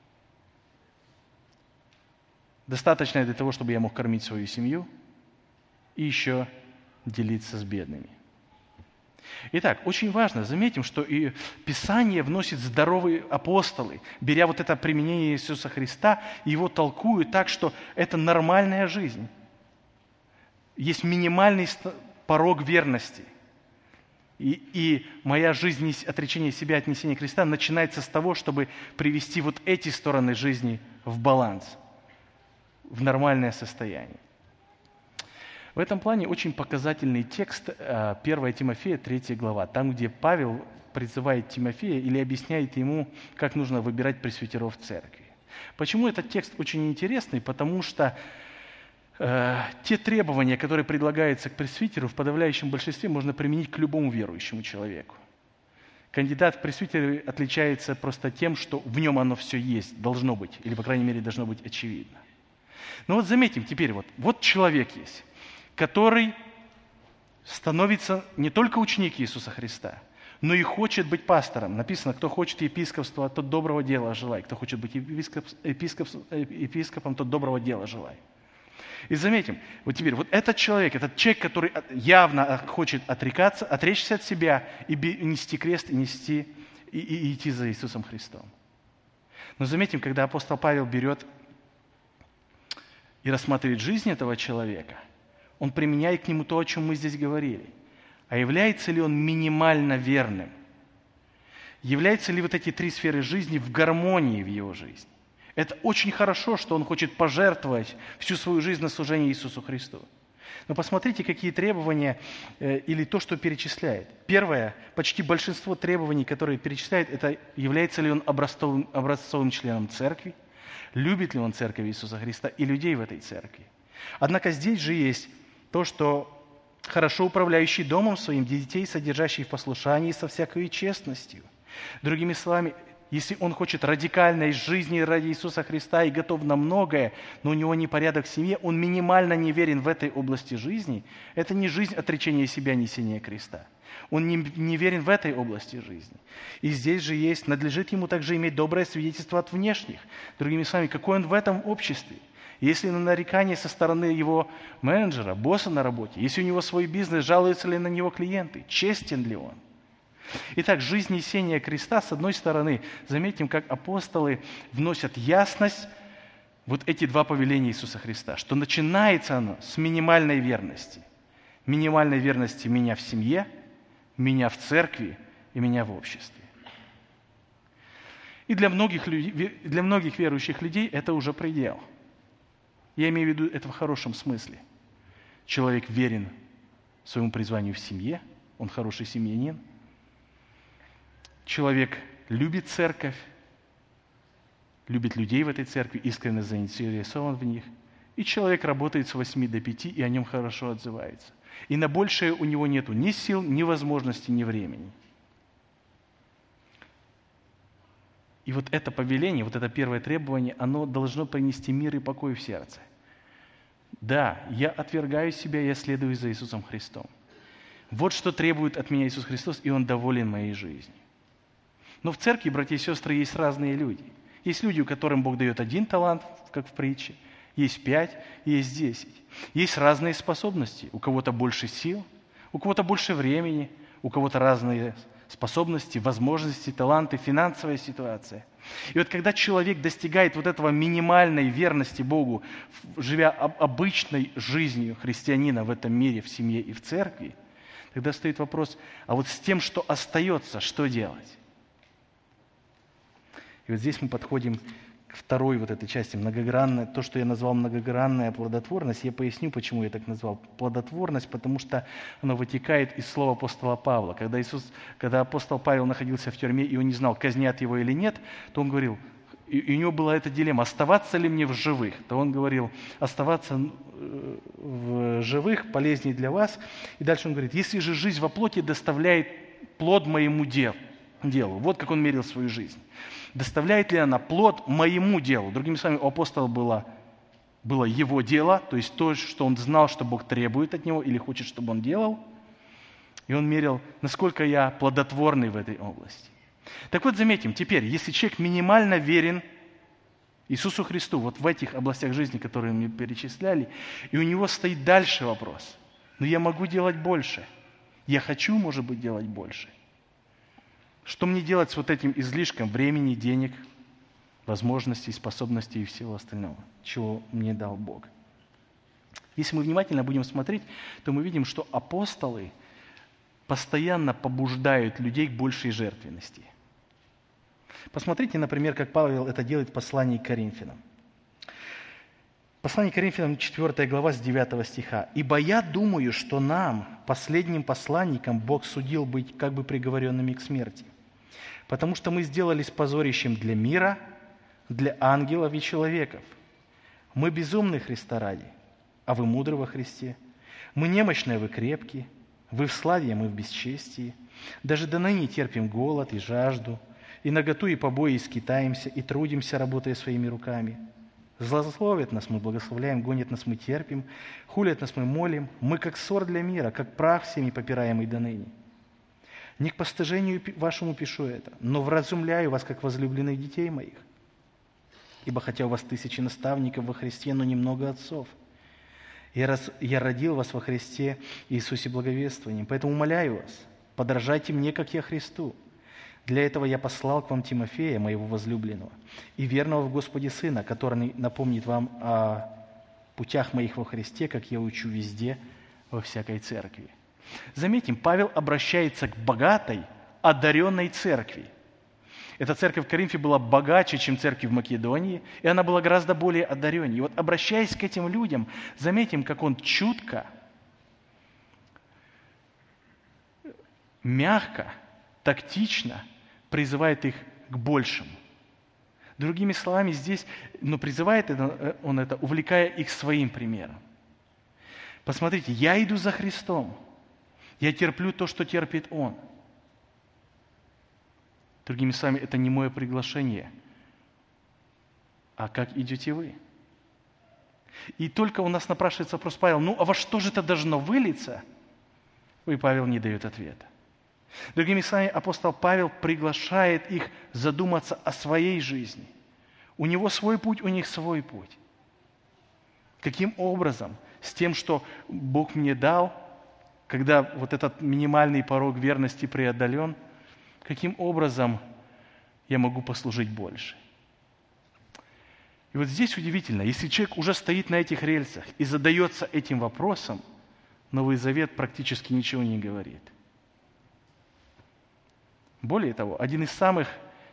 достаточная для того, чтобы я мог кормить свою семью и еще делиться с бедными. Итак, очень важно, заметим, что и Писание вносит здоровые апостолы, беря вот это применение Иисуса Христа, и его толкуют так, что это нормальная жизнь. Есть минимальный порог верности. И моя жизнь, отречение себя от несения креста, начинается с того, чтобы привести вот эти стороны жизни в баланс, в нормальное состояние. В этом плане очень показательный текст 1 Тимофея, 3 глава, там, где Павел призывает Тимофея или объясняет ему, как нужно выбирать пресвитеров в церкви. Почему этот текст очень интересный? Потому что те требования, которые предлагаются к пресвитеру, в подавляющем большинстве можно применить к любому верующему человеку. Кандидат в пресвитеры отличается просто тем, что в нем оно все есть, должно быть, или, по крайней мере, должно быть очевидно. Но вот заметим теперь, вот человек есть, который становится не только ученик Иисуса Христа, но и хочет быть пастором. Написано, кто хочет епископства, тот доброго дела желай. Кто хочет быть епископом, тот доброго дела желай. И заметим, вот теперь, вот этот человек, который явно хочет отречься от себя и нести крест, и идти за Иисусом Христом. Но заметим, когда апостол Павел берет и рассматривает жизнь этого человека, он применяет к нему то, о чем мы здесь говорили. А является ли он минимально верным? Являются ли вот эти три сферы жизни в гармонии в его жизни? Это очень хорошо, что он хочет пожертвовать всю свою жизнь на служение Иисусу Христу. Но посмотрите, какие требования или то, что перечисляет. Первое, почти большинство требований, которые перечисляет, это является ли он образцовым членом церкви, любит ли он церковь Иисуса Христа и людей в этой церкви. Однако здесь же есть то, что хорошо управляющий домом своим, детей, содержащий в послушании со всякой честностью. Другими словами, если он хочет радикальной жизни ради Иисуса Христа и готов на многое, но у него непорядок в семье, он минимально не верен в этой области жизни, это не жизнь отречения себя, несения креста. Он не верен в этой области жизни. И здесь же надлежит ему также иметь доброе свидетельство от внешних. Другими словами, какой он в этом обществе? Если на нарекание со стороны его менеджера, босса на работе, если у него свой бизнес, жалуются ли на него клиенты, честен ли он? Итак, жизнь несения креста, с одной стороны, заметим, как апостолы вносят ясность вот эти два повеления Иисуса Христа, что начинается оно с минимальной верности. Минимальной верности меня в семье, меня в церкви и меня в обществе. И для многих верующих людей это уже предел. Я имею в виду это в хорошем смысле. Человек верен своему призванию в семье, он хороший семьянин. Человек любит церковь, любит людей в этой церкви, искренне заинтересован в них. И человек работает с 8 до 5, и о нем хорошо отзывается. И на большее у него нету ни сил, ни возможности, ни времени. И вот это повеление, вот это первое требование, оно должно принести мир и покой в сердце. Да, я отвергаю себя, я следую за Иисусом Христом. Вот что требует от меня Иисус Христос, и Он доволен моей жизнью. Но в церкви, братья и сестры, есть разные люди. Есть люди, которым Бог дает 1 талант, как в притче, есть 5, есть 10. Есть разные способности. У кого-то больше сил, у кого-то больше времени, у кого-то разные способности, возможности, таланты, финансовая ситуация. И вот когда человек достигает вот этого минимальной верности Богу, живя обычной жизнью христианина в этом мире, в семье и в церкви, тогда стоит вопрос, а вот с тем, что остается, что делать? И вот здесь мы подходим к второй вот этой части, многогранная, то, что я назвал многогранная плодотворность. Я поясню, почему я так назвал плодотворность, потому что оно вытекает из слова апостола Павла. Когда апостол Павел находился в тюрьме, и он не знал, казнят его или нет, то он говорил, и у него была эта дилемма, оставаться ли мне в живых? То он говорил, оставаться в живых полезнее для вас. И дальше он говорит, если же жизнь во плоти доставляет плод моему делу. Вот как он мерил свою жизнь. Доставляет ли она плод моему делу? Другими словами, у апостола было его дело, то есть то, что он знал, что Бог требует от него или хочет, чтобы он делал. И он мерил, насколько я плодотворный в этой области. Так вот, заметим, теперь, если человек минимально верен Иисусу Христу, вот в этих областях жизни, которые мы перечисляли, и у него стоит дальше вопрос. Но я могу делать больше. Я хочу, может быть, делать больше. Что мне делать с вот этим излишком времени, денег, возможностей, способностей и всего остального, чего мне дал Бог? Если мы внимательно будем смотреть, то мы видим, что апостолы постоянно побуждают людей к большей жертвенности. Посмотрите, например, как Павел это делает в послании к Коринфянам. Послание к Коринфянам, 4 глава, с 9 стиха. «Ибо я думаю, что нам, последним посланникам, Бог судил быть как бы приговоренными к смерти, потому что мы сделались позорищем для мира, для ангелов и человеков. Мы безумны Христа ради, а вы мудры во Христе. Мы немощные, вы крепкие, вы в славе, мы в бесчестии. Даже до ныне терпим голод и жажду, и наготу и побои скитаемся, и трудимся, работая своими руками. Злословят нас, мы благословляем, гонят нас, мы терпим, хулят нас, мы молим. Мы как ссор для мира, как прах всеми попираемый до ныне. Не к постыжению вашему пишу это, но вразумляю вас, как возлюбленных детей моих. Ибо хотя у вас 1000 наставников во Христе, но немного отцов. Я родил вас во Христе Иисусе благовествованием, поэтому умоляю вас, подражайте мне, как я Христу. Для этого я послал к вам Тимофея, моего возлюбленного, и верного в Господе Сына, который напомнит вам о путях моих во Христе, как я учу везде, во всякой церкви». Заметим, Павел обращается к богатой, одаренной церкви. Эта церковь в Коринфе была богаче, чем церковь в Македонии, и она была гораздо более одареннее. И вот обращаясь к этим людям, заметим, как он чутко, мягко, тактично призывает их к большему. Другими словами, здесь, но призывает он это, увлекая их своим примером. Посмотрите, я иду за Христом. Я терплю то, что терпит Он. Другими словами, это не мое приглашение. А как идете вы? И только у нас напрашивается вопрос: Павел, а во что же это должно вылиться? И Павел не дает ответа. Другими словами, апостол Павел приглашает их задуматься о своей жизни. У него свой путь, у них свой путь. Каким образом? С тем, что Бог мне дал, когда вот этот минимальный порог верности преодолен, каким образом я могу послужить больше? И вот здесь удивительно, если человек уже стоит на этих рельсах и задается этим вопросом, Новый Завет практически ничего не говорит. Более того, один из самых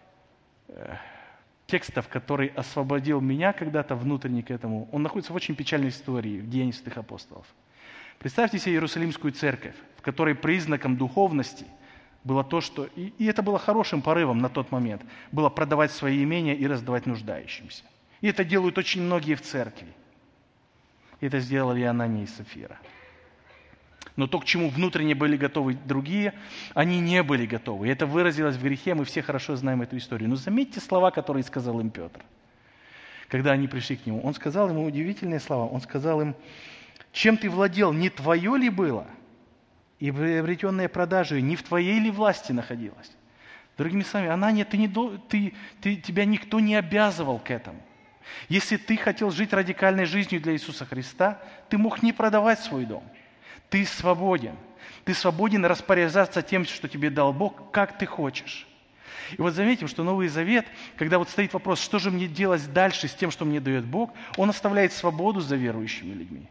текстов, который освободил меня когда-то внутренне к этому, он находится в очень печальной истории в Деяниях святых апостолов. Представьте себе Иерусалимскую церковь, в которой признаком духовности было то, что, и это было хорошим порывом на тот момент, было продавать свои имения и раздавать нуждающимся. И это делают очень многие в церкви. И это сделали Анания и Сапфира. Но то, к чему внутренне были готовы другие, они не были готовы. И это выразилось в грехе, мы все хорошо знаем эту историю. Но заметьте слова, которые сказал им Петр, когда они пришли к нему. Он сказал им удивительные слова. Он сказал им: чем ты владел, не твое ли было? И приобретенная продажей не в твоей ли власти находилась? Другими словами, Анания, тебя никто не обязывал к этому. Если ты хотел жить радикальной жизнью для Иисуса Христа, ты мог не продавать свой дом. Ты свободен. Ты свободен распоряжаться тем, что тебе дал Бог, как ты хочешь. И вот заметим, что Новый Завет, когда вот стоит вопрос, что же мне делать дальше с тем, что мне дает Бог, он оставляет свободу за верующими людьми.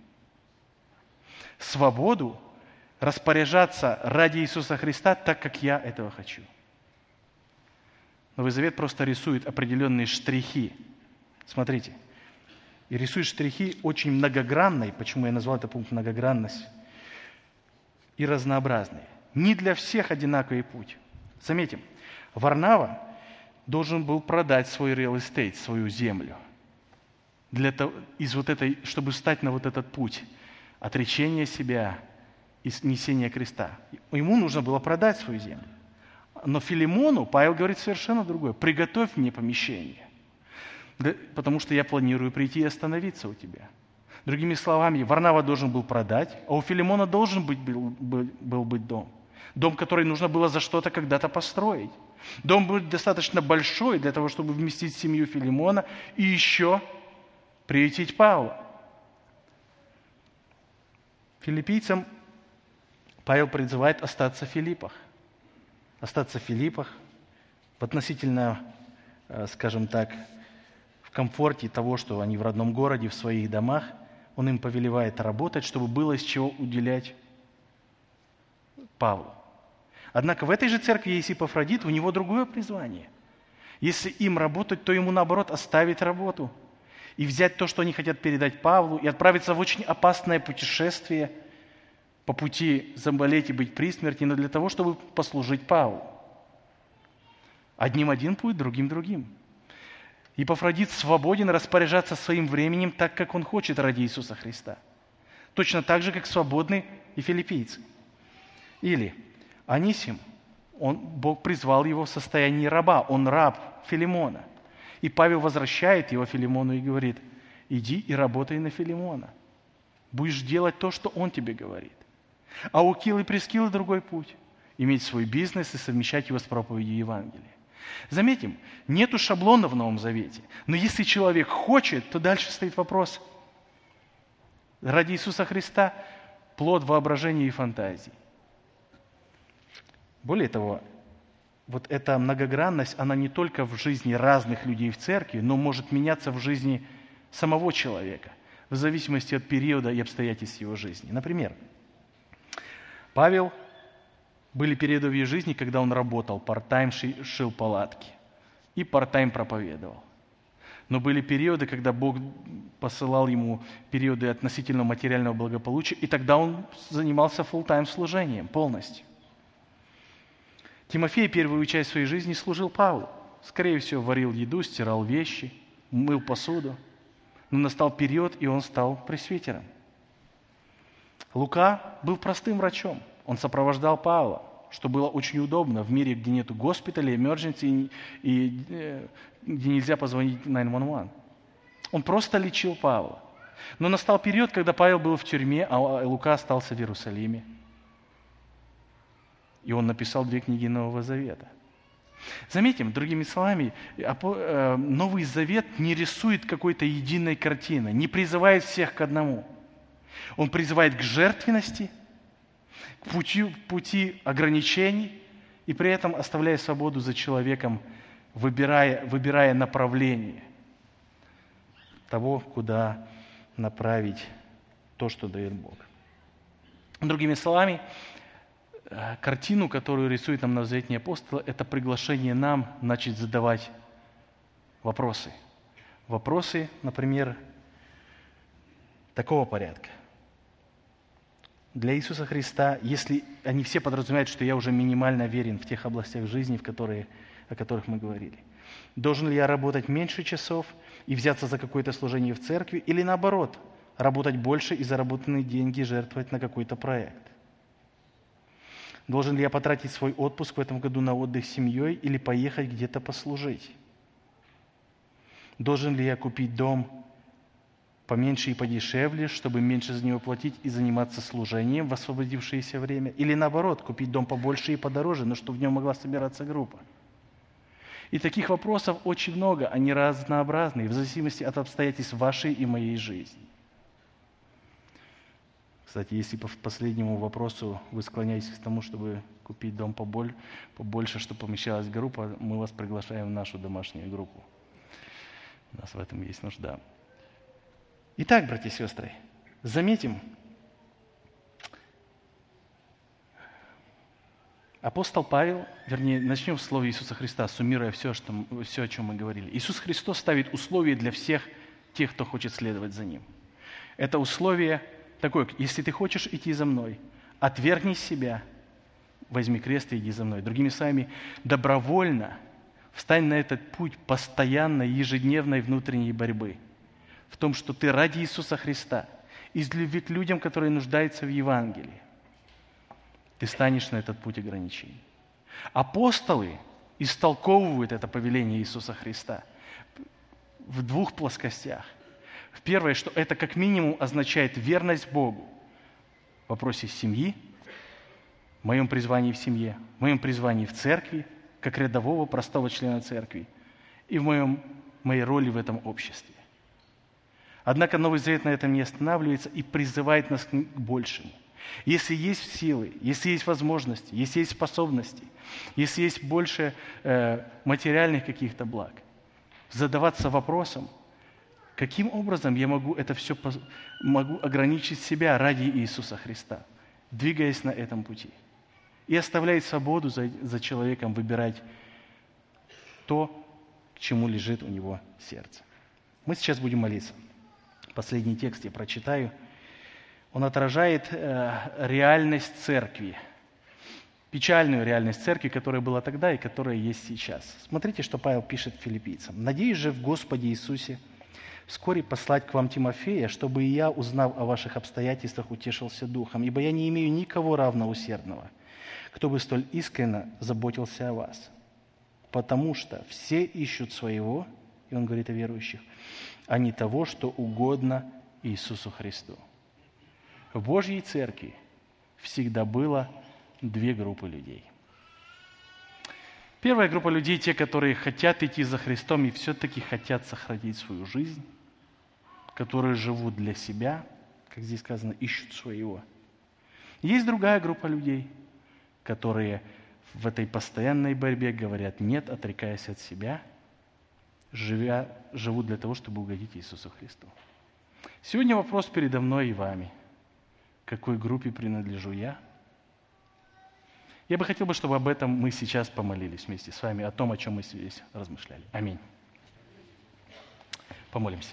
Свободу распоряжаться ради Иисуса Христа так, как я этого хочу. Новый Завет просто рисует определенные штрихи. Смотрите. И рисует штрихи очень многогранной, почему я назвал этот пункт многогранность, и разнообразные. Не для всех одинаковый путь. Заметим, Варнава должен был продать свой real estate, свою землю, чтобы встать на вот этот путь отречения себя и несения креста. Ему нужно было продать свою землю. Но Филимону Павел говорит совершенно другое. Приготовь мне помещение, потому что я планирую прийти и остановиться у тебя. Другими словами, Варнава должен был продать, а у Филимона должен был быть дом. Дом, который нужно было за что-то когда-то построить. Дом был достаточно большой для того, чтобы вместить семью Филимона и еще приютить Павла. Филиппийцам Павел призывает остаться в Филиппах. Остаться в Филиппах в относительно, скажем так, в комфорте того, что они в родном городе, в своих домах. Он им повелевает работать, чтобы было из чего уделять Павлу. Однако в этой же церкви есть Эпафродит, у него другое призвание. Если им работать, то ему наоборот оставить работу и взять то, что они хотят передать Павлу, и отправиться в очень опасное путешествие по пути заболеть и быть при смерти, но для того, чтобы послужить Павлу. Одним один путь, другим другим. Эпафродит свободен распоряжаться своим временем так, как он хочет ради Иисуса Христа. Точно так же, как свободны и филиппийцы. Или Анисим, Бог призвал его в состоянии раба, он раб Филимона. И Павел возвращает его Филимону и говорит: иди и работай на Филимона. Будешь делать то, что он тебе говорит. А у Акилы и Прискилы другой путь. Иметь свой бизнес и совмещать его с проповедью Евангелия. Заметим, нету шаблона в Новом Завете. Но если человек хочет, то дальше стоит вопрос. Ради Иисуса Христа плод воображения и фантазии. Более того, вот эта многогранность, она не только в жизни разных людей в церкви, но может меняться в жизни самого человека, в зависимости от периода и обстоятельств его жизни. Например, Павел, были периоды в его жизни, когда он работал, part-time шил палатки и part-time проповедовал. Но были периоды, когда Бог посылал ему периоды относительно материального благополучия, и тогда он занимался full-time служением полностью. Тимофей первую часть своей жизни служил Павлу. Скорее всего, варил еду, стирал вещи, мыл посуду. Но настал период, и он стал пресвитером. Лука был простым врачом. Он сопровождал Павла, что было очень удобно в мире, где нет госпиталя, emergency и где нельзя позвонить 911. Он просто лечил Павла. Но настал период, когда Павел был в тюрьме, а Лука остался в Иерусалиме. И он написал 2 книги Нового Завета. Заметим, другими словами, Новый Завет не рисует какой-то единой картины, не призывает всех к одному. Он призывает к жертвенности, к пути ограничений, и при этом оставляя свободу за человеком, выбирая направление того, куда направить то, что дает Бог. Другими словами, картину, которую рисует нам новозаветний апостол, это приглашение нам начать задавать вопросы. Вопросы, например, такого порядка. Для Иисуса Христа, если они все подразумевают, что я уже минимально верен в тех областях жизни, о которых мы говорили. Должен ли я работать меньше часов и взяться за какое-то служение в церкви, или наоборот, работать больше и заработанные деньги жертвовать на какой-то проект? Должен ли я потратить свой отпуск в этом году на отдых с семьей или поехать где-то послужить? Должен ли я купить дом поменьше и подешевле, чтобы меньше за него платить и заниматься служением в освободившееся время? Или наоборот, купить дом побольше и подороже, но чтобы в нем могла собираться группа? И таких вопросов очень много, они разнообразные, в зависимости от обстоятельств вашей и моей жизни. Кстати, если по последнему вопросу вы склоняетесь к тому, чтобы купить дом побольше, чтобы помещалась группа, мы вас приглашаем в нашу домашнюю группу. У нас в этом есть нужда. Итак, братья и сестры, заметим, апостол Павел, начнем с слова Иисуса Христа, суммируя все, о чем мы говорили. Иисус Христос ставит условия для всех тех, кто хочет следовать за Ним. Это условие такое: если ты хочешь идти за мной, отвергни себя, возьми крест и иди за мной. Другими словами, добровольно встань на этот путь постоянной, ежедневной внутренней борьбы. В том, что ты ради Иисуса Христа, из любви к людям, которые нуждаются в Евангелии, ты станешь на этот путь ограничений. Апостолы истолковывают это повеление Иисуса Христа в 2 плоскостях. Первое, что это как минимум означает верность Богу в вопросе семьи, в моем призвании в семье, в моем призвании в церкви, как рядового простого члена церкви, и в моей роли в этом обществе. Однако Новый Завет на этом не останавливается и призывает нас к большему. Если есть силы, если есть возможности, если есть способности, если есть больше материальных каких-то благ, задаваться вопросом, каким образом я могу ограничить себя ради Иисуса Христа, двигаясь на этом пути, и оставлять свободу за человеком выбирать то, к чему лежит у него сердце. Мы сейчас будем молиться. Последний текст я прочитаю. Он отражает реальность церкви, печальную реальность церкви, которая была тогда и которая есть сейчас. Смотрите, что Павел пишет филиппийцам. «Надеюсь же в Господе Иисусе вскоре послать к вам Тимофея, чтобы и я, узнав о ваших обстоятельствах, утешился духом, ибо я не имею никого равноусердного, кто бы столь искренне заботился о вас. Потому что все ищут своего, и он говорит о верующих, а не того, что угодно Иисусу Христу». В Божьей Церкви всегда было 2 группы людей. Первая группа людей – те, которые хотят идти за Христом и все-таки хотят сохранить свою жизнь, которые живут для себя, как здесь сказано, ищут своего. Есть другая группа людей, которые в этой постоянной борьбе говорят «нет», отрекаясь от себя, живут для того, чтобы угодить Иисусу Христу. Сегодня вопрос передо мной и вами. К какой группе принадлежу я? Я бы хотел, чтобы об этом мы сейчас помолились вместе с вами, о том, о чем мы здесь размышляли. Аминь. Помолимся.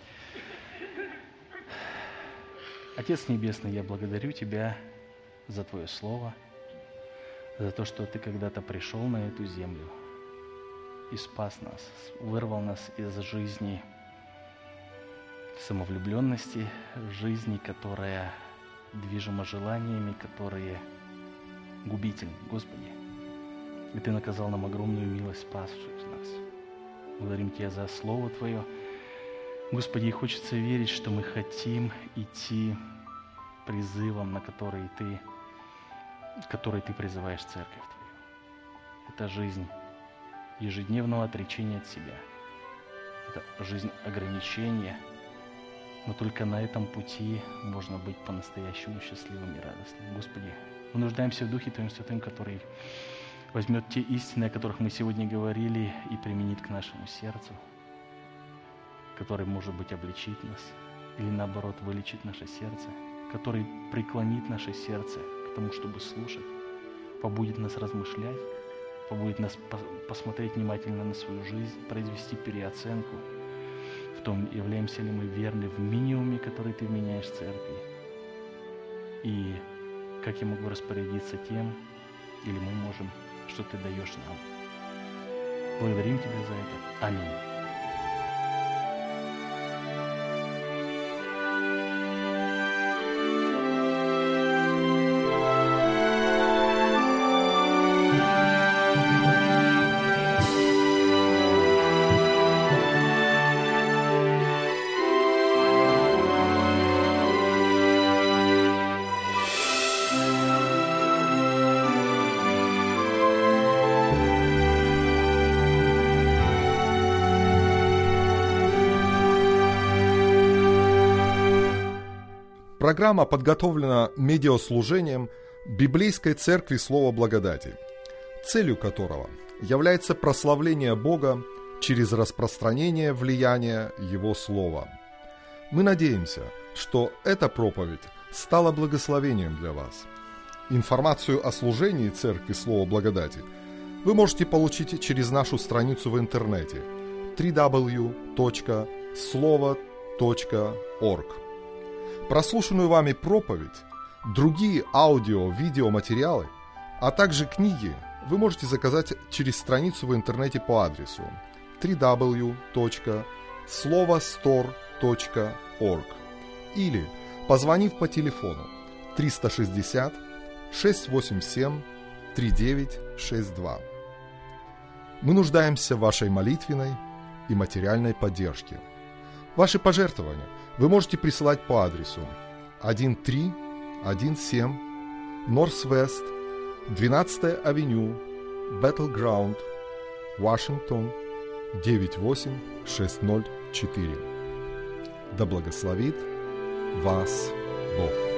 Отец Небесный, я благодарю Тебя за Твое Слово, за то, что Ты когда-то пришел на эту землю и спас нас, вырвал нас из жизни самовлюбленности, жизни, которая движимо желаниями, которые губительны, Господи. И Ты наказал нам огромную милость, спасшую нас. Благодарим Тебя за Слово Твое. Господи, и хочется верить, что мы хотим идти призывом, на который Ты призываешь церковь Твою. Это жизнь ежедневного отречения от себя. Это жизнь ограничения. Но только на этом пути можно быть по-настоящему счастливым и радостным. Господи, мы нуждаемся в Духе Твоем Святым, который возьмет те истины, о которых мы сегодня говорили, и применит к нашему сердцу, который, может быть, обличит нас, или наоборот, вылечит наше сердце, который преклонит наше сердце к тому, чтобы слушать, побудит нас размышлять, побудит нас посмотреть внимательно на свою жизнь, произвести переоценку в том, являемся ли мы верны в минимуме, который Ты вменяешь в церкви, и как я могу распорядиться тем, или мы можем, что Ты даешь нам. Благодарим Тебя за это. Аминь. Программа подготовлена медиаслужением Библейской Церкви Слова Благодати, целью которого является прославление Бога через распространение влияния Его Слова. Мы надеемся, что эта проповедь стала благословением для вас. Информацию о служении Церкви Слова Благодати вы можете получить через нашу страницу в интернете www.slovo.org. Прослушанную вами проповедь, другие аудио-видеоматериалы, а также книги вы можете заказать через страницу в интернете по адресу www.slovostore.org или позвонив по телефону 360 687 3962. Мы нуждаемся в вашей молитвенной и материальной поддержке. Ваши пожертвования вы можете присылать по адресу 1317 Northwest 12-я авеню, Battleground, Вашингтон, 98604. Да благословит вас Бог.